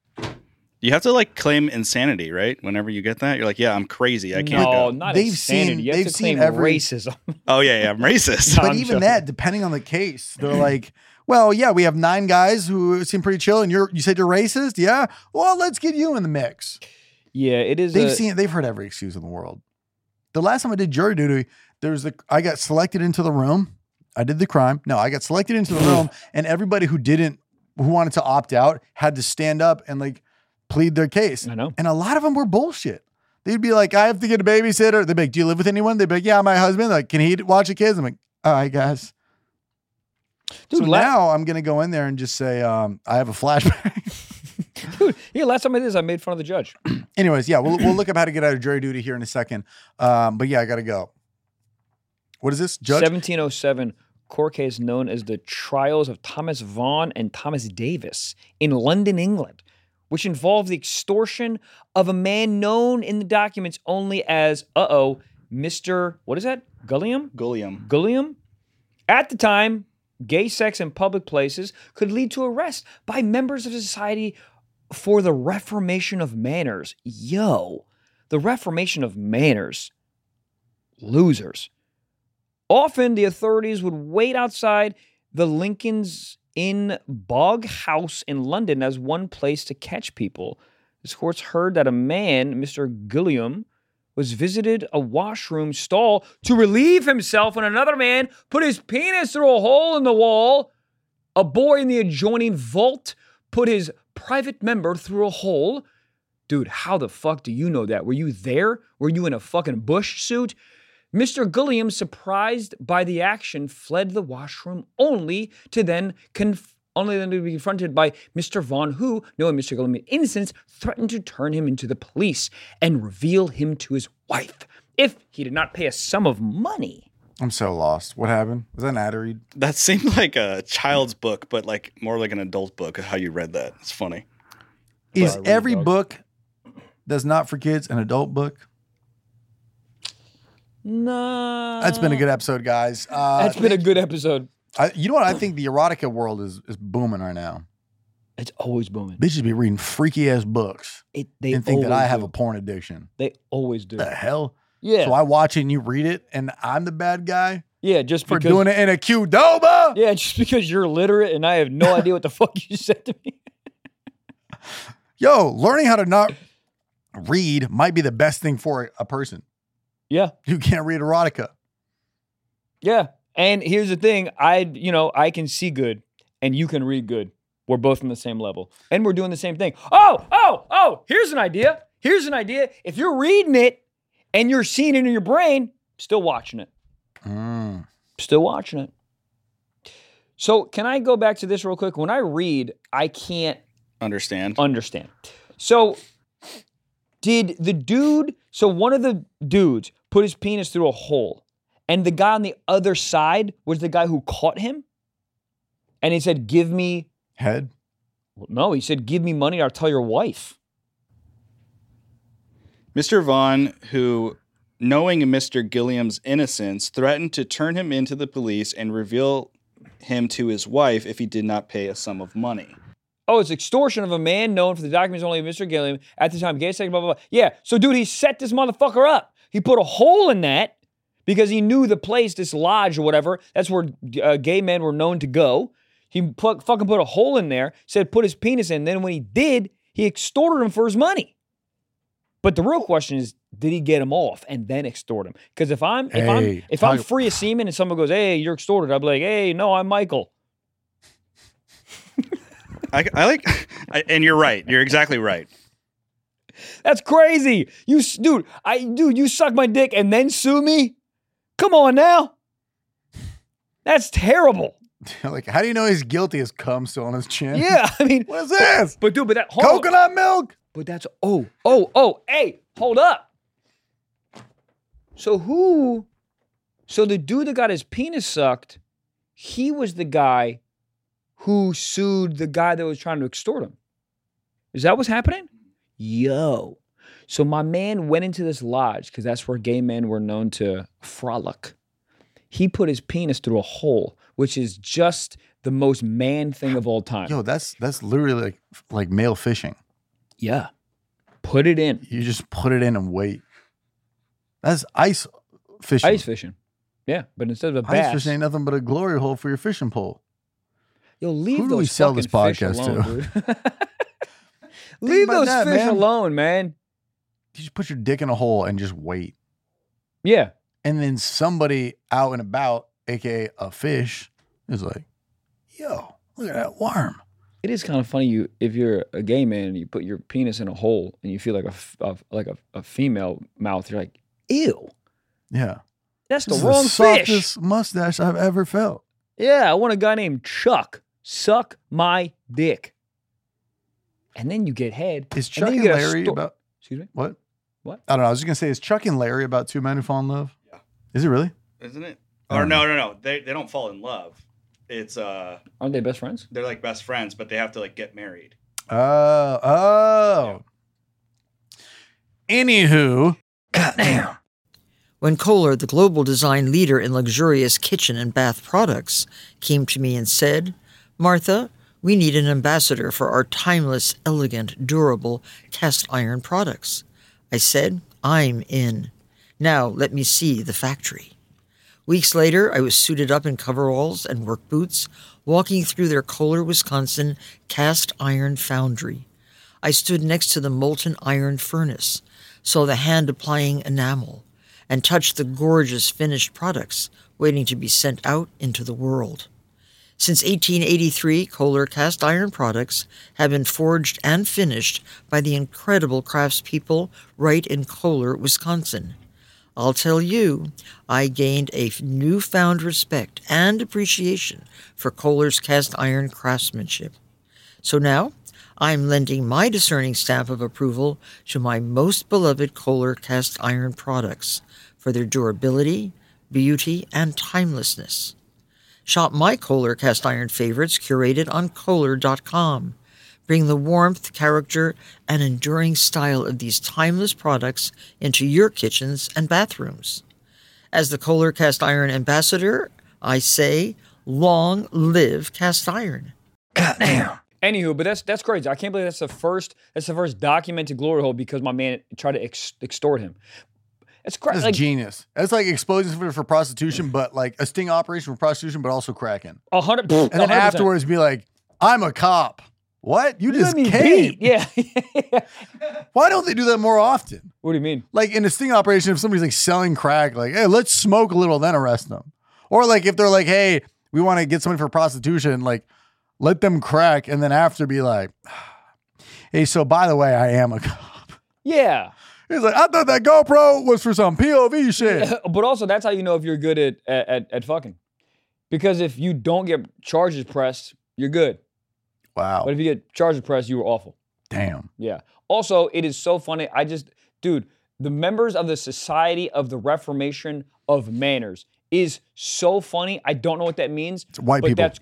You have to like claim insanity, right? Whenever you get that, you're like, yeah, I'm crazy. I can't go. No, not insanity. You have to claim racism. Oh yeah, I'm racist. But even that, depending on the case, they're like, well, yeah, we have 9 guys who seem pretty chill, and you said you're racist, yeah? Well, let's get you in the mix. Yeah, it is. They've heard every excuse in the world. The last time I did jury duty, I got selected into the room. I did the crime. No, I got selected into the room, and everybody who wanted to opt out had to stand up and like plead their case. I know. And a lot of them were bullshit. They'd be like, I have to get a babysitter. They'd be like, do you live with anyone? They'd be like, yeah, my husband. Like, can he watch the kids? I'm like, all right, guys. Dude, so now I'm going to go in there and just say, I have a flashback. Dude, yeah, last time I did this, I made fun of the judge. Anyways, yeah, we'll look up how to get out of jury duty here in a second. But yeah, I got to go. What is this? Judge? 1707 court case known as the Trials of Thomas Vaughan and Thomas Davis in London, England, which involved the extortion of a man known in the documents only as, Mr. What is that? Gulliam? At the time, gay sex in public places could lead to arrest by members of society for the Reformation of Manners. Yo, the Reformation of Manners. Losers. Often, the authorities would wait outside the Lincoln's Inn Bog House in London as one place to catch people. This court's heard that a man, Mr. Gilliam, was visited a washroom stall to relieve himself when another man put his penis through a hole in the wall. A boy in the adjoining vault put his private member through a hole. Dude, how the fuck do you know that? Were you there? Were you in a fucking Bush suit? Mr. Gilliam, surprised by the action, fled the washroom only to then to be confronted by Mr. Vaughn, who, knowing Mr. Gilliam's innocence, threatened to turn him into the police and reveal him to his wife if he did not pay a sum of money. I'm so lost. What happened? Was that an ad read? That seemed like a child's book, but like more like an adult book. How you read that? It's funny. Is every book that's not for kids an adult book? No. That's been a good episode, guys. That's been a good episode. You know what? I think the erotica world is booming right now. It's always booming. Bitches be reading freaky ass books and think that I have a porn addiction. They always do. The hell? Yeah. So I watch it and you read it, and I'm the bad guy. Yeah, just for doing it in a Qdoba. Yeah, just because you're illiterate and I have no idea what the fuck you said to me. Yo, learning how to not read might be the best thing for a person. Yeah. You can't read erotica. Yeah. And here's the thing, I can see good and you can read good. We're both on the same level. And we're doing the same thing. Oh, here's an idea. If you're reading it and you're seeing it in your brain, still watching it. Still watching it. So can I go back to this real quick? When I read, I can't understand. So one of the dudes put his penis through a hole. And the guy on the other side was the guy who caught him. And he said, give me... Head? Well, no, he said, give me money or I'll tell your wife. Mr. Vaughn, who, knowing Mr. Gilliam's innocence, threatened to turn him into the police and reveal him to his wife if he did not pay a sum of money. Oh, it's extortion of a man known for the documents only of Mr. Gilliam at the time. Gay sex, blah, blah, blah. Yeah, so dude, he set this motherfucker up. He put a hole in that because he knew the place, this lodge or whatever, that's where gay men were known to go. He fucking put a hole in there, said put his penis in. Then when he did, he extorted him for his money. But the real question is, did he get him off and then extort him? Because if I'm free of semen and someone goes, hey, you're extorted, I'll be like, hey, no, I'm Michael. And you're right. You're exactly right. That's crazy. You suck my dick and then sue me? Come on now. That's terrible. Like, how do you know he's guilty? His cum still on his chin? Yeah, I mean, what is this? But that coconut milk. But that's hey, hold up. So the dude that got his penis sucked, he was the guy who sued the guy that was trying to extort him. Is that what's happening? Yo. So my man went into this lodge because that's where gay men were known to frolic. He put his penis through a hole, which is just the most man thing of all time. Yo, that's literally like male fishing. Yeah. Put it in. You just put it in and wait. That's ice fishing. Ice fishing. Yeah, but instead of a bass. Ice fishing ain't nothing but a glory hole for your fishing pole. Yo, leave Who those do we sell this podcast alone, to? Leave those fish alone, man. You just put your dick in a hole and just wait. Yeah. And then somebody out and about, aka a fish, is like, yo, look at that worm. It is kind of funny if you're a gay man and you put your penis in a hole and you feel like a female mouth, you're like, ew. Yeah. That's this the wrong is the fish. Softest mustache I've ever felt. Yeah, I want a guy named Chuck. Suck my dick. And then you get head. Is Chuck and Larry about... Excuse me? What? What? I don't know. I was just going to say, is Chuck and Larry about two men who fall in love? Yeah. Is it really? Isn't it? Or no. They don't fall in love. It's Aren't they best friends? They're like best friends, but they have to like get married. Oh. Yeah. Anywho. Goddamn. When Kohler, the global design leader in luxurious kitchen and bath products, came to me and said, Martha, we need an ambassador for our timeless, elegant, durable cast iron products. I said, I'm in. Now let me see the factory. Weeks later, I was suited up in coveralls and work boots, walking through their Kohler, Wisconsin cast iron foundry. I stood next to the molten iron furnace, saw the hand-applying enamel, and touched the gorgeous finished products waiting to be sent out into the world. Since 1883, Kohler cast iron products have been forged and finished by the incredible craftspeople right in Kohler, Wisconsin. I'll tell you, I gained a newfound respect and appreciation for Kohler's cast iron craftsmanship. So now, I'm lending my discerning stamp of approval to my most beloved Kohler cast iron products for their durability, beauty, and timelessness. Shop my Kohler cast iron favorites curated on Kohler.com. Bring the warmth, character, and enduring style of these timeless products into your kitchens and bathrooms. As the Kohler cast iron ambassador, I say, long live cast iron. Goddamn. Anywho, but that's crazy. I can't believe that's the first documented glory hole because my man tried to extort him. It's crazy. That's genius. That's like exposing for prostitution, but like a sting operation for prostitution, but also cracking. 100%. And then 100%. afterwards be like, I'm a cop. What? You just came. Yeah. Why don't they do that more often? What do you mean? Like in a sting operation, if somebody's like selling crack, like, hey, let's smoke a little, then arrest them. Or like if they're like, hey, we want to get somebody for prostitution, like let them crack, and then after be like, hey, so by the way, I am a cop. Yeah. He's like, I thought that GoPro was for some POV shit. But also, that's how you know if you're good at fucking. Because if you don't get charges pressed, you're good. Wow. But if you get charges pressed, you were awful. Damn. Yeah. Also, it is so funny. Dude, the members of the Society of the Reformation of Manners is so funny. I don't know what that means. It's white people. That's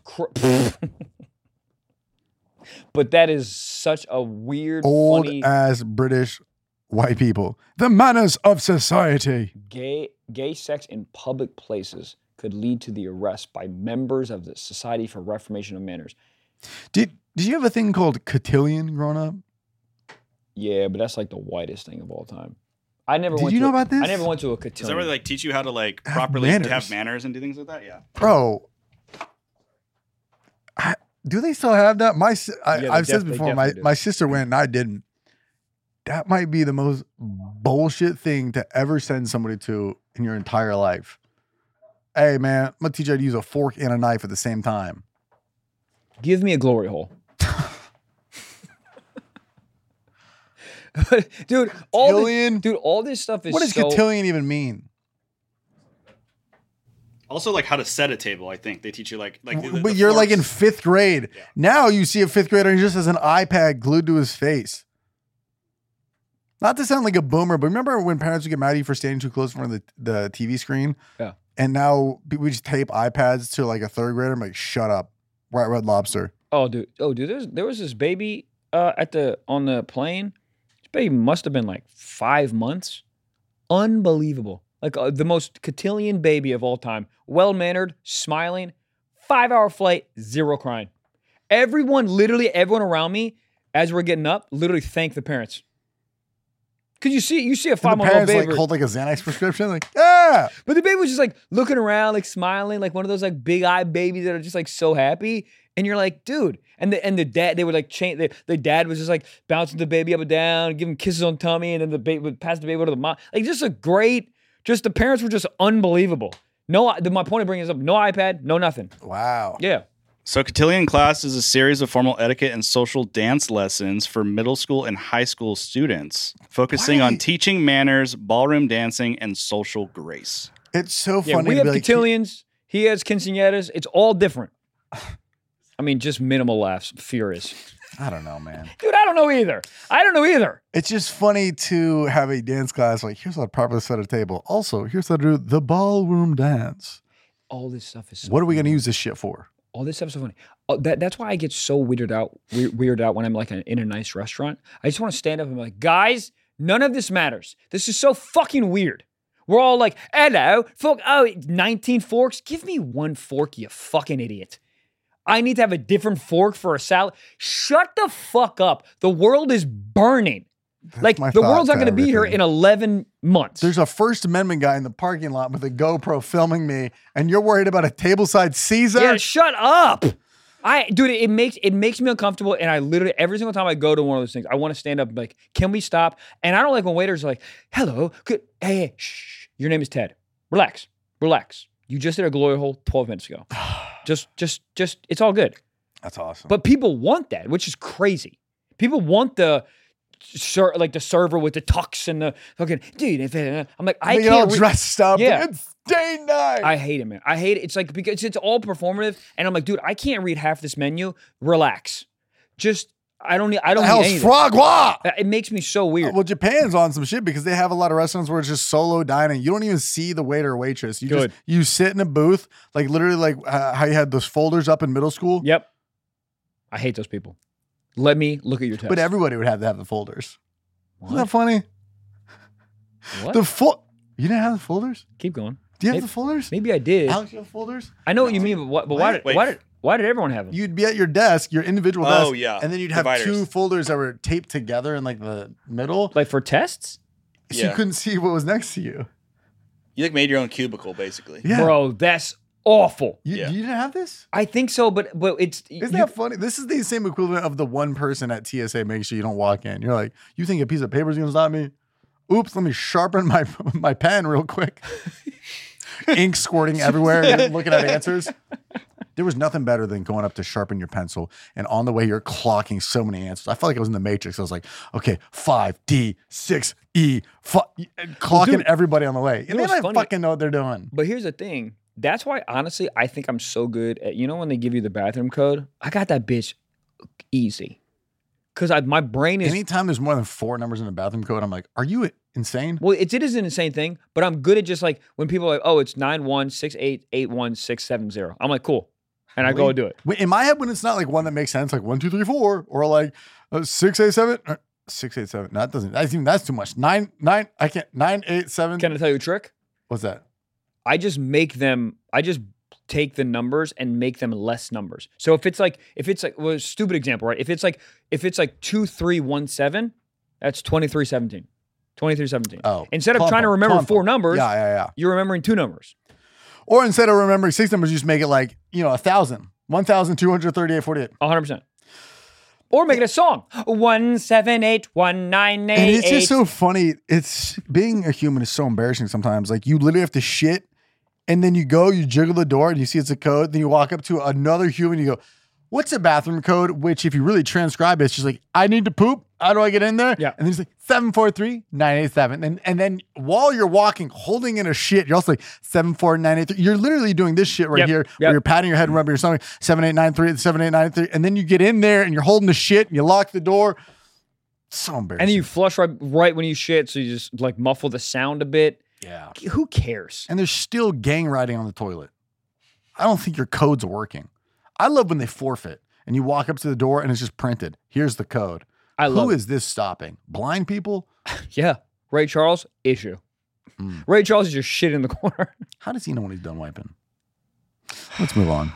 but that is such a weird, old funny, ass British white people. The manners of society. Gay sex in public places could lead to the arrest by members of the Society for Reformation of Manners. Did you have a thing called cotillion growing up? Yeah, but that's like the whitest thing of all time. I never. Did you know about this? I never went to a cotillion. Does that really like teach you how to like properly have manners and do things like that? Yeah. Bro, do they still have that? I've said this before. My sister went and I didn't. That might be the most bullshit thing to ever send somebody to in your entire life. Hey man, I'm gonna teach you how to use a fork and a knife at the same time. Give me a glory hole. Dude, all this stuff is what does cotillion even mean? Also, like how to set a table. I think they teach you like. But you're forks. Like in 5th grade. Yeah. Now you see a 5th grader and he just has an iPad glued to his face. Not to sound like a boomer, but remember when parents would get mad at you for standing too close in front of the TV screen? Yeah. And now we just tape iPads to like a 3rd grader. I'm like, shut up. White Red Lobster. Oh, dude. There was this baby on the plane. This baby must have been like 5 months. Unbelievable. Like the most cotillion baby of all time. Well-mannered, smiling, 5-hour flight, 0 crying. Everyone around me, as we're getting up, literally thanked the parents. Because you see a 5-month-old baby. Like hold like a Xanax prescription, like yeah. But the baby was just like looking around, like smiling, like one of those like big-eyed babies that are just like so happy. And you're like, dude. And the dad, they would like change. The dad was just like bouncing the baby up and down, giving kisses on tummy, and then the baby would pass the baby to the mom. Like just the parents were just unbelievable. My point of bringing this up, no iPad, no nothing. Wow. Yeah. So cotillion class is a series of formal etiquette and social dance lessons for middle school and high school students, focusing on teaching manners, ballroom dancing, and social grace. It's so funny. We have cotillions. He has quinceañeras. It's all different. I mean, just minimal laughs. Furious. I don't know, man. Dude, I don't know either. It's just funny to have a dance class like, here's how to properly set a table. Also, here's how to do the ballroom dance. All this stuff is so What are we going to use this shit for? All this stuff's so funny. That's why I get so weirded out when I'm like in a nice restaurant. I just want to stand up and be like, guys, none of this matters. This is so fucking weird. We're all like, hello, 19 forks. Give me 1 fork, you fucking idiot. I need to have a different fork for a salad. Shut the fuck up. The world is burning. Like, the world's not going to be here in 11 months. There's a First Amendment guy in the parking lot with a GoPro filming me, and you're worried about a tableside Caesar? Yeah, shut up. Dude, it makes me uncomfortable, and I literally, every single time I go to one of those things, I want to stand up and be like, can we stop? And I don't like when waiters are like, hello, hey, shh, your name is Ted. Relax. You just did a glory hole 12 minutes ago. Just it's all good. That's awesome. But people want that, which is crazy. People want the server with the tux and the fucking dude. I'm like, I can't all dressed up. Yeah. It's day night. I hate it, man. I hate it. It's like because it's all performative, and I'm like, dude, I can't read half this menu. Relax. Just I don't need anything. Frogwa? It makes me so weird. Well, Japan's on some shit because they have a lot of restaurants where it's just solo dining. You don't even see the waiter or waitress. You sit in a booth, like literally like how you had those folders up in middle school. Yep. I hate those people. Let me look at your test. But everybody would have to have the folders. What? Isn't that funny? What? You didn't have the folders? Keep going. Do you have the folders? Maybe I did. Alex, you have folders? I know what you mean, but why did everyone have them? You'd be at your desk, your individual desk. Oh, yeah. And then you'd have two folders that were taped together in like the middle. Like for tests? So you couldn't see what was next to you. You like made your own cubicle, basically. Yeah. Bro, that's awful. You didn't have this? I think so, but it's... Isn't that funny? This is the same equivalent of the one person at TSA making sure you don't walk in. You're like, you think a piece of paper is going to stop me? Oops, let me sharpen my pen real quick. Ink squirting everywhere. You're looking at answers. There was nothing better than going up to sharpen your pencil, and on the way you're clocking so many answers. I felt like I was in the Matrix. I was like, okay, 5D, 6E, clocking everybody on the way. And they don't fucking know what they're doing. But here's the thing. That's why, honestly, I think I'm so good at, when they give you the bathroom code, I got that bitch easy. Because my brain is... Anytime there's more than 4 numbers in the bathroom code, I'm like, are you insane? Well, it is an insane thing, but I'm good at just like, when people are like, oh, it's 916881670. I'm like, cool. And I go and do it. In my head, when it's not like one that makes sense, like 1, 2, 3, 4, or like 687, 687. No, that doesn't. That's too much. 9. I can't. 987. Can I tell you a trick? What's that? I just take the numbers and make them less numbers. So if it's like, well, a stupid example, right? If it's like 2317, that's 2317. 2317. Oh. Instead of trying to remember 4 numbers, you're remembering 2 numbers. Or instead of remembering 6 numbers, you just make it like, 1,000. 1,238.48. 100%. Or make it a song. 1781988. And it's just so funny. It's being a human is so embarrassing sometimes. Like you literally have to shit, and then you jiggle the door, and you see it's a code. Then you walk up to another human, you go, "What's a bathroom code?" Which, if you really transcribe it, it's just like, "I need to poop. How do I get in there?" Yeah. And then it's like 743-987. And then while you're walking, holding in a shit, you're also like 74983. You're literally doing this shit right here, where you're patting your head and rubbing your stomach. 7893, 7893. And then you get in there and you're holding the shit and you lock the door. It's so embarrassing. And then you flush right when you shit, so you just like muffle the sound a bit. Yeah. Who cares? And there's still gang riding on the toilet. I don't think your code's working. I love when they forfeit and you walk up to the door and it's just printed. Here's the code. Who is this stopping? Blind people? Yeah. Ray Charles, issue. Ray Charles is just shit in the corner. How does he know when he's done wiping? Let's move on.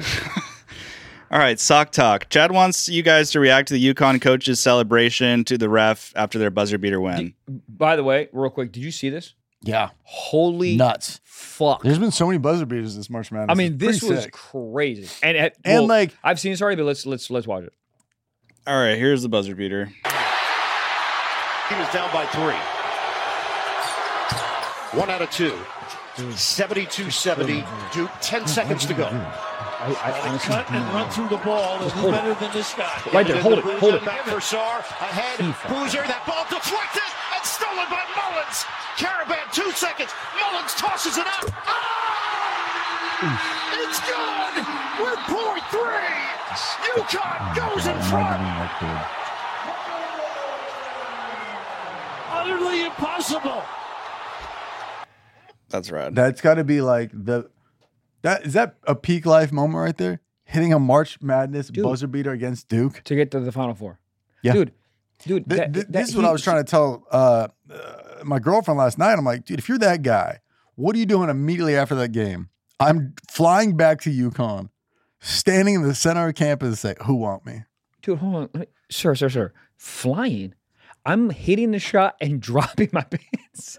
All right, sock talk. Chad wants you guys to react to the UConn coach's celebration to the ref after their buzzer beater win. By the way, real quick, did you see this? Yeah. Holy nuts. Fuck. There's been so many buzzer beaters this March Madness. I mean, this was sick. Crazy. And like I've seen this already, but let's watch it. All right, here's the buzzer beater. He was down by 3. 1 out of 2. 72-70. Duke, 10 seconds to go. I cut and run through the ball is better than this guy. Right there, hold it. Back for Sarr, ahead, Boozer, that ball deflected and stolen by Mullins. Caravan, 2 seconds. Mullins tosses it out. It's good. We're point 3. UConn goes in front. Utterly impossible. That's right. That's got to be like is that a peak life moment right there? Hitting a March Madness buzzer beater against Duke to get to the Final Four. Yeah, dude. This is what I was trying to tell my girlfriend last night. I'm like, dude, if you're that guy, what are you doing immediately after that game? I'm flying back to UConn, standing in the center of campus and say, "Who want me?" Dude, hold on, sir. Flying. I'm hitting the shot and dropping my pants.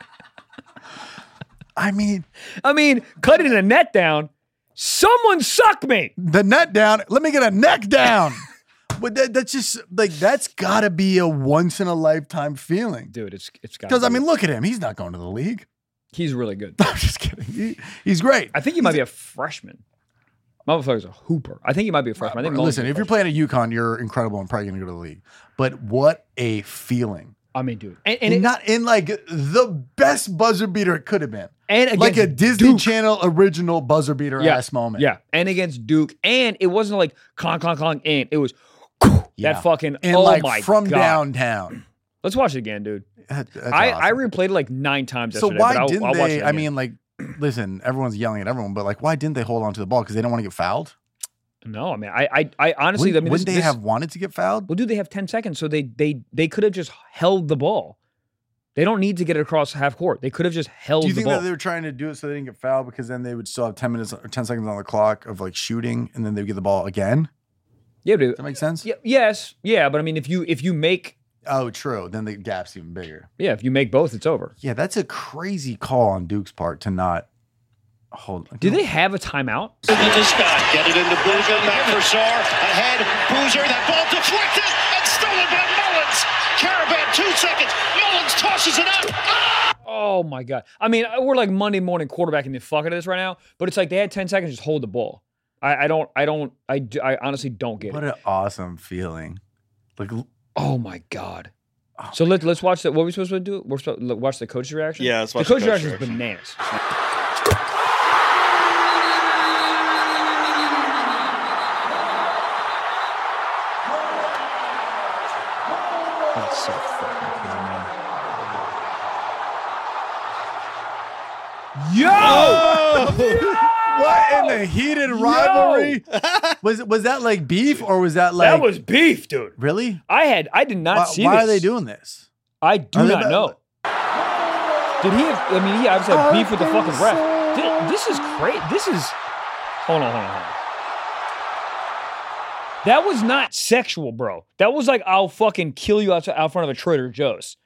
I mean, cutting the net down. Someone suck me. The net down. Let me get a neck down. But that's just like, that's got to be a once in a lifetime feeling, dude. It's got because look at him. He's not going to the league. He's really good. I'm just kidding. He's great. I think he might be a freshman. Motherfucker's a hooper. I think he might be a freshman. I think. Listen, if you're playing at UConn, you're incredible and probably going to go to the league. But what a feeling! I mean, dude, and not in like the best buzzer beater it could have been, and like a Disney Channel original buzzer beater ass moment. Yeah, and against Duke, and it wasn't like clonk, and it was that fucking and my god, from downtown. Let's watch it again, dude. I replayed it like 9 times yesterday. So why but didn't I'll watch they? it I again. mean, like, listen, everyone's yelling at everyone, but like, why didn't they hold on to the ball? Because they don't want to get fouled. No, I mean, I honestly, wouldn't they have wanted to get fouled? Well, dude, they have 10 seconds, so they could have just held the ball. They don't need to get it across half court. They could have just held the ball. Do you think that they were trying to do it so they didn't get fouled because then they would still have 10 minutes or 10 seconds on the clock of like shooting, and then they would get the ball again? Yeah, dude. Does that make sense? Yeah, yes, yeah, but I mean, if you make true, then the gap's even bigger. Yeah, if you make both, it's over. Yeah, that's a crazy call on Duke's part to not hold. Do they have a timeout? Into Scott, get it into Boozer, back for Sarr, ahead, Boozer, that ball deflected and stolen by Mullins. Caravan, 2 seconds, Mullins tosses it up. Oh my god! I mean, we're like Monday morning quarterbacking the fuck out of this right now, but it's like they had 10 seconds, just hold the ball. I honestly don't get it. What an awesome feeling! Like, oh my god! So let's watch that. What are we supposed to do? We're supposed to watch the coach's reaction. Yeah, let's watch the coach's the coach reaction is reaction. bananas. That's so fucking cool, man. Yo! What in the heated rivalry? Was that like beef or was that like that was beef, dude? Really? I did not see this. Why are they doing this? I do not know. Did he have, I mean, he obviously had beef with the fucking ref. This is great. This is, hold on. That was not sexual, bro. That was like, I'll fucking kill you out front of a Trader Joe's.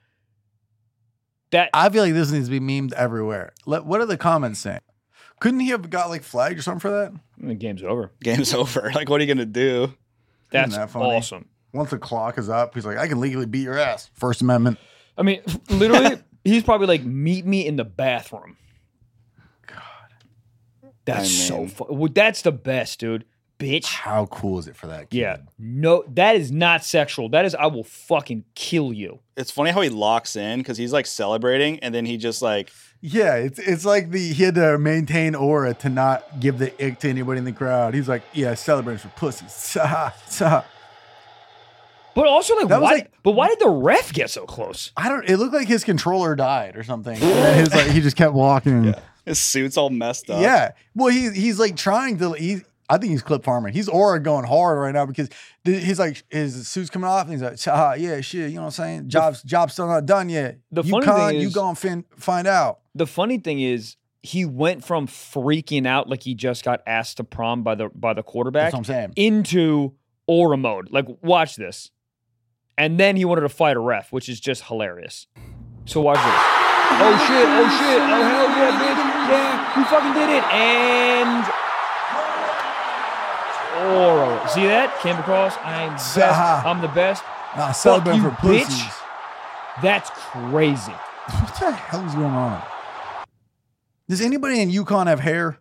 I feel like this needs to be memed everywhere. What are the comments saying? Couldn't he have got like flagged or something for that? The game's over. Game's over. Like, what are you gonna do? That's Isn't that funny? awesome. Once the clock is up, he's like, I can legally beat your ass. First Amendment. I mean, literally, he's probably like, meet me in the bathroom. God. That's so fun. Well, that's the best, dude. Bitch. How cool is it for that kid? Yeah. No, that is not sexual. That is, I will fucking kill you. It's funny how he locks in because he's like celebrating and then he just like. Yeah, it's like he had to maintain aura to not give the ick to anybody in the crowd. He's like, yeah, celebrating for pussies. But also, like, why did the ref get so close? It looked like his controller died or something. And he just kept walking. Yeah. His suit's all messed up. Yeah. Well, he's like trying to. I think he's clip farming. He's aura going hard right now because he's like his suit's coming off and he's like, yeah, shit. You know what I'm saying? Job's still not done yet. The funny thing is, you gonna find out. The funny thing is, he went from freaking out like he just got asked to prom by the quarterback. That's what I'm saying. Into aura mode. Like, watch this. And then he wanted to fight a ref, which is just hilarious. So watch this. Oh shit! Oh hell yeah, bitch! Yeah, you fucking did it! And aura. See that? Came across. I'm best. I'm the best. Nah, celebrating for pussies. Bitch. That's crazy. What the hell is going on? Does anybody in UConn have hair?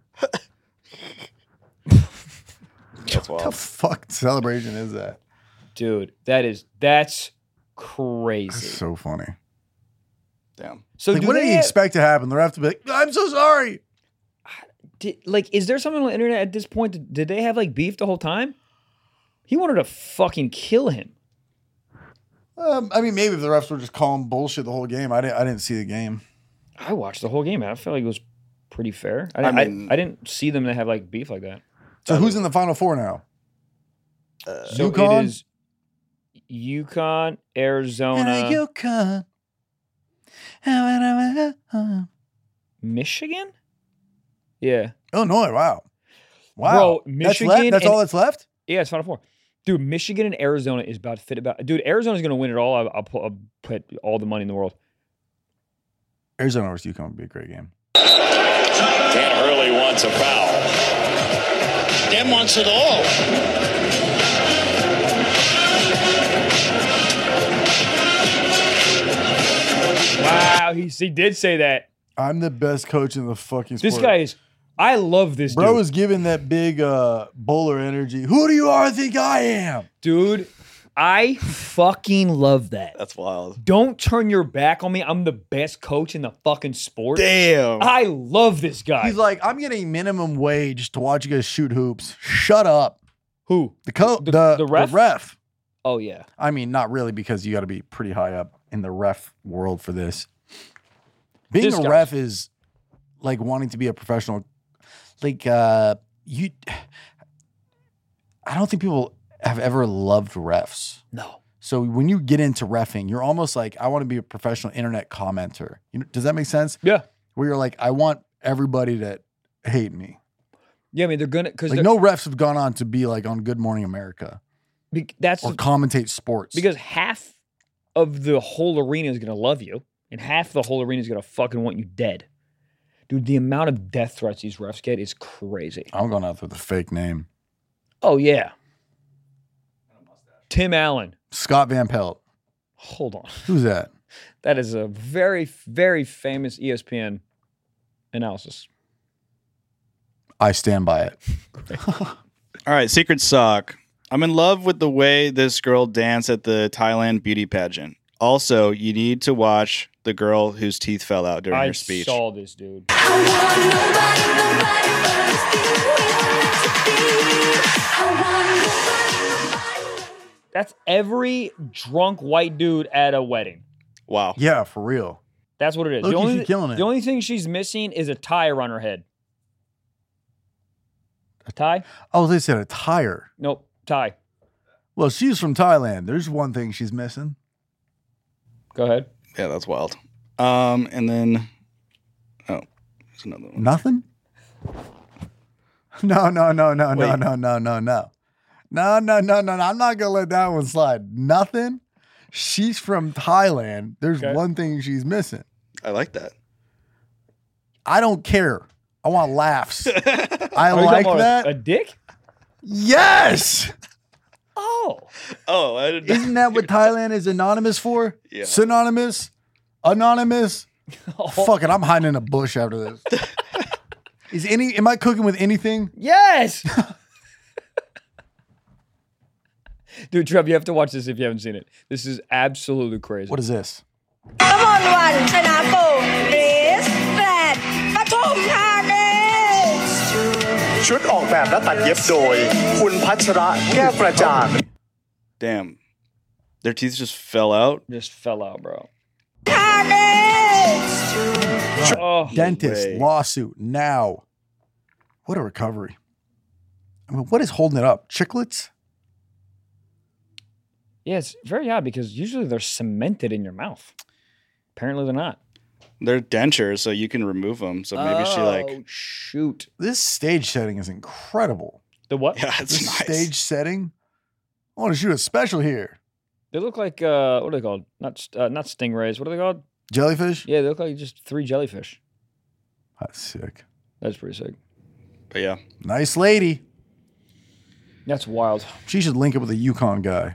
That's wild. What the fuck celebration is that? Dude, that's crazy. That's so funny. Damn. So what do you expect to happen? They'll have to be like, I'm so sorry. Is there something on the internet at this point? Did they have like beef the whole time? He wanted to fucking kill him. I mean, maybe if the refs were just calling bullshit the whole game. I didn't see the game. I watched the whole game. I felt like it was pretty fair. I didn't see them to have like beef like that. So who's in the Final Four now? So UConn? It is UConn, Arizona, UConn. Michigan? Yeah. Illinois, wow. Bro, Michigan. That's all that's left? Yeah, it's Final Four. Dude, Michigan and Arizona is about to fit about. Dude, Arizona's going to win it all. I'll put all the money in the world. Arizona versus UConn would be a great game. Dan Hurley wants a foul. Dan wants it all. Wow, he did say that. I'm the best coach in the fucking sport. This guy is I love this Bro dude. is giving that big bowler energy. Who do you all think I am? Dude, I fucking love that. That's wild. Don't turn your back on me. I'm the best coach in the fucking sport. Damn. I love this guy. He's like, I'm getting minimum wage to watch you guys shoot hoops. Shut up. Who? The ref? Oh, yeah. I mean, not really, because you got to be pretty high up in the ref world for this. Being a ref is like wanting to be a professional. Like, I don't think people have ever loved refs. No. So when you get into reffing, you're almost like, I want to be a professional internet commenter. Does that make sense? Yeah. Where you're like, I want everybody to hate me. Yeah, I mean, they're gonna because like no refs have gone on to be like on Good Morning America. Or commentate sports. Because half of the whole arena is gonna love you, and half the whole arena is gonna fucking want you dead. Dude, the amount of death threats these refs get is crazy. I'm going out with a fake name. Oh yeah. Tim Allen. Scott Van Pelt. Hold on. Who's that? That is a very, very famous ESPN analysis. I stand by it. All right, secret sock. I'm in love with the way this girl danced at the Thailand beauty pageant. Also, you need to watch the girl whose teeth fell out during her speech. I saw this, dude. That's every drunk white dude at a wedding. Wow. Yeah, for real. That's what it is. Look, she's killing it. The only thing she's missing is a tie around her head. A tie? Oh, they said a tire. Nope, tie. Well, she's from Thailand. There's one thing she's missing. Go ahead. Yeah, that's wild. And then, there's another one. Nothing? No. Wait. No. I'm not gonna let that one slide. Nothing. She's from Thailand. There's one thing she's missing. I like that. I don't care. I want laughs. I like that. A dick? Yes. Oh, I didn't. Isn't that what Thailand is anonymous for? Yeah. Synonymous? Anonymous? Fuck it. I'm hiding in a bush after this. Am I cooking with anything? Yes. Dude, Trev, you have to watch this if you haven't seen it. This is absolutely crazy. What is this? Damn. Their teeth just fell out? Just fell out, bro. Dentist lawsuit now. What a recovery. I mean, what is holding it up? Chiclets? Yeah, it's very odd because usually they're cemented in your mouth. Apparently they're not. They're dentures, so you can remove them. So maybe she shoot. This stage setting is incredible. The what? Yeah, it's this nice. Stage setting. I want to shoot a special here. They look like what are they called? Not stingrays. What are they called? Jellyfish? Yeah, they look like just 3 jellyfish. That's sick. That's pretty sick. But yeah. Nice lady. That's wild. She should link up with a Yukon guy.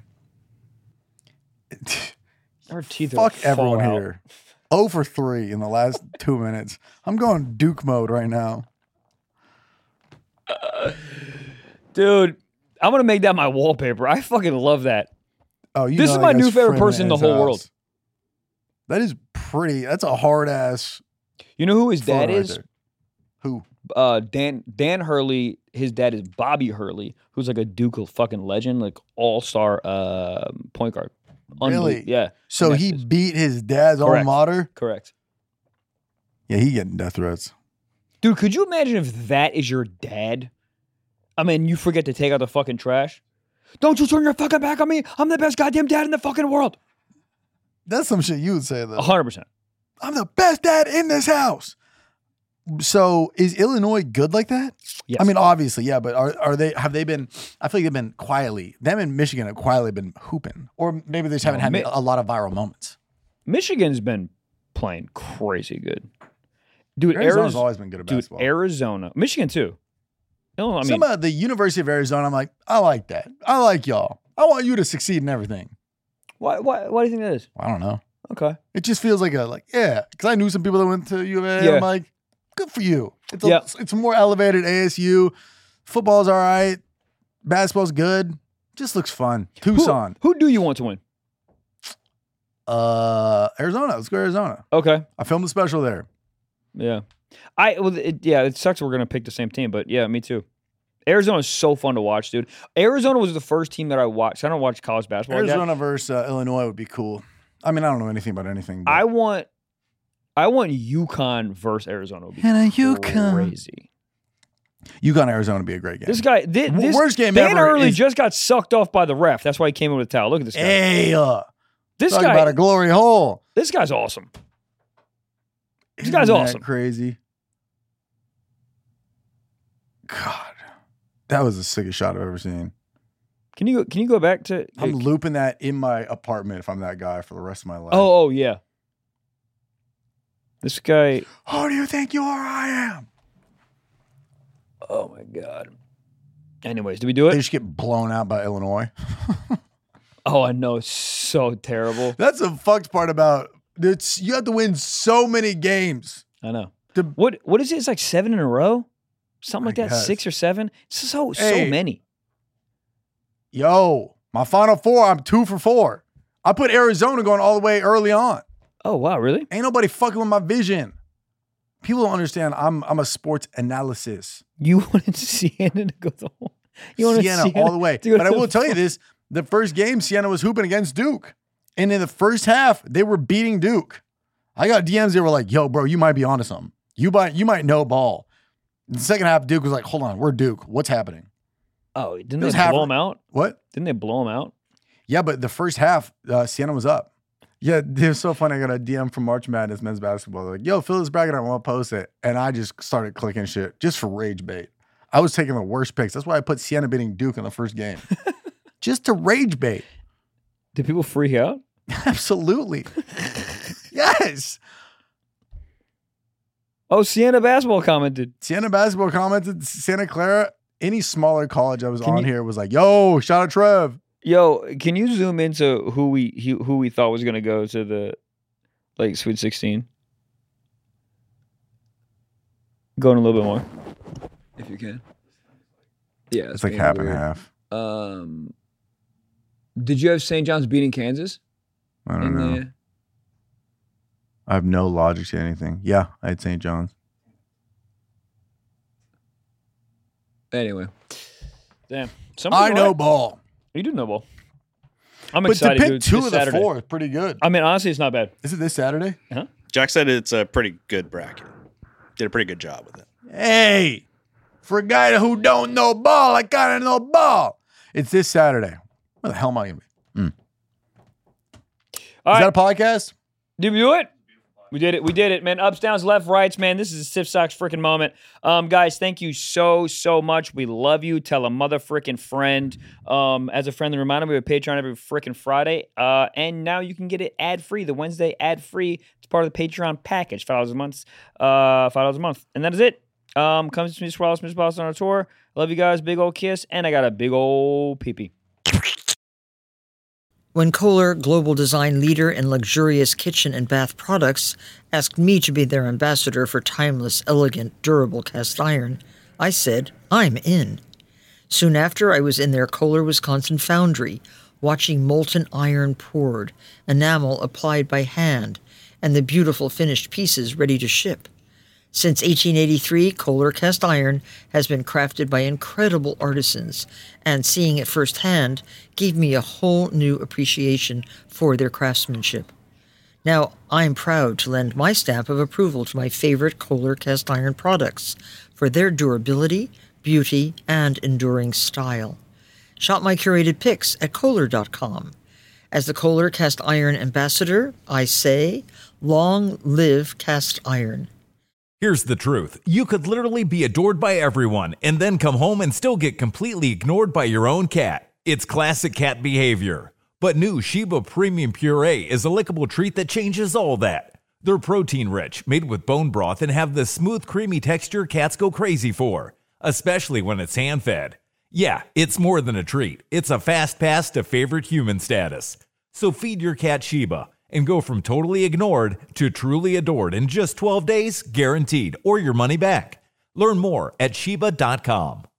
Her teeth Fuck are everyone out. here. 0 for 3 in the last 2 minutes. I'm going Duke mode right now. Dude, I'm going to make that my wallpaper. I fucking love that. Oh, This is my new favorite person in the whole world. That is pretty. That's a hard ass. You know who his dad right is? there. Who? Dan Hurley. His dad is Bobby Hurley, who's like a Duke fucking legend, like all-star point guard. Really? Yeah. So he beat his dad's alma mater? Correct. Yeah, he getting death threats. Dude, could you imagine if that is your dad? I mean, you forget to take out the fucking trash. Don't you turn your fucking back on me. I'm the best goddamn dad in the fucking world. That's some shit you would say, though. 100%. I'm the best dad in this house. So is Illinois good like that? Yes. I mean, obviously, yeah, but have they been, I feel like they've been quietly, them and Michigan have quietly been hooping. Or maybe they just haven't had a lot of viral moments. Michigan's been playing crazy good. Dude, Arizona's always been good at basketball. Arizona. Michigan, too. No, I mean, the University of Arizona, I'm like, I like that. I like y'all. I want you to succeed in everything. Why do you think that is? I don't know. Okay. It just feels like yeah, because I knew some people that went to U of A. Yeah. I'm like, good for you. It's a more elevated ASU. Football's all right. Basketball's good. Just looks fun. Tucson. Who do you want to win? Arizona. Let's go Arizona. Okay. I filmed a special there. Yeah. It sucks we're going to pick the same team, but yeah, me too. Arizona is so fun to watch, dude. Arizona was the first team that I watched. I don't watch college basketball. Arizona versus Illinois would be cool. I mean, I don't know anything about anything. But. I want UConn versus Arizona. Would be crazy. UConn Arizona would be a great game. This guy, worst game Dan ever. Early just got sucked off by the ref. That's why he came in with a towel. Look at this guy. Hey, this talk guy about a glory hole. This guy's awesome. This Isn't guy's that awesome. Crazy. God, that was the sickest shot I've ever seen. Can you go back to? I'm looping that in my apartment if I'm that guy for the rest of my life. Oh yeah. This guy. Who do you think you are? I am. Oh my God. Anyways, do we do it? They just get blown out by Illinois. Oh, I know. It's so terrible. That's the fucked part about it. You have to win so many games. I know. What is it? It's like 7 in a row? Something like that? guess. 6 or 7? So many. Yo, my Final Four, I'm 2 for 4. I put Arizona going all the way early on. Oh, wow, really? Ain't nobody fucking with my vision. People don't understand I'm a sports analysis. You wanted Siena to go the whole... Siena all the way. But I will tell you this. The first game, Siena was hooping against Duke. And in the first half, they were beating Duke. I got DMs that were like, yo, bro, you might be onto something. You might know ball. In the second half, Duke was like, hold on, we're Duke. What's happening? Oh, didn't they blow them out? What? Didn't they blow them out? Yeah, but the first half, Siena was up. Yeah, it was so funny. I got a DM from March Madness men's basketball. They're like, yo, fill this bracket. I want to post it. And I just started clicking shit just for rage bait. I was taking the worst picks. That's why I put Siena beating Duke in the first game. Just to rage bait. Did people freak out? Absolutely. Yes. Oh, Siena basketball commented. Santa Clara, any smaller college I was on here was like, yo, shout out Trev. Yo, can you zoom into who we thought was going to go to the Sweet 16? Going a little bit more, if you can. Yeah, it's like half and half. Did you have St. John's beating Kansas? I don't know. I have no logic to anything. Yeah, I had St. John's. Anyway, damn. I know ball. You do know ball. I'm excited. But to pick dude. 2 This of the Saturday. 4 is pretty good. I mean, honestly, it's not bad. Is it this Saturday? Huh? Jack said it's a pretty good bracket. Did a pretty good job with it. Hey, for a guy who don't know ball, I kind of know ball. It's this Saturday. Where the hell am I going to be? Is that a podcast? Did we do it? We did it, man. Ups, downs, left, rights, man. This is a Stiff Socks freaking moment. Guys, thank you so much. We love you. Tell a mother freaking friend. As a friendly reminder, we have Patreon every freaking Friday. And now you can get it ad-free. The Wednesday ad-free. It's part of the Patreon package. $5 a month. $5 a month. And that is it. Comes to me, Swallow Smith Boston on a tour. Love you guys. Big old kiss. And I got a big old pee-pee. When Kohler, global design leader in luxurious kitchen and bath products, asked me to be their ambassador for timeless, elegant, durable cast iron, I said, I'm in. Soon after, I was in their Kohler, Wisconsin foundry, watching molten iron poured, enamel applied by hand, and the beautiful finished pieces ready to ship. Since 1883, Kohler cast iron has been crafted by incredible artisans, and seeing it firsthand gave me a whole new appreciation for their craftsmanship. Now, I'm proud to lend my stamp of approval to my favorite Kohler cast iron products for their durability, beauty, and enduring style. Shop my curated picks at Kohler.com. As the Kohler cast iron ambassador, I say, long live cast iron. Here's the truth. You could literally be adored by everyone and then come home and still get completely ignored by your own cat. It's classic cat behavior. But new Sheba Premium Puree is a lickable treat that changes all that. They're protein-rich, made with bone broth, and have the smooth, creamy texture cats go crazy for, especially when it's hand-fed. Yeah, it's more than a treat. It's a fast pass to favorite human status. So feed your cat Sheba and go from totally ignored to truly adored in just 12 days, guaranteed, or your money back. Learn more at Sheba.com.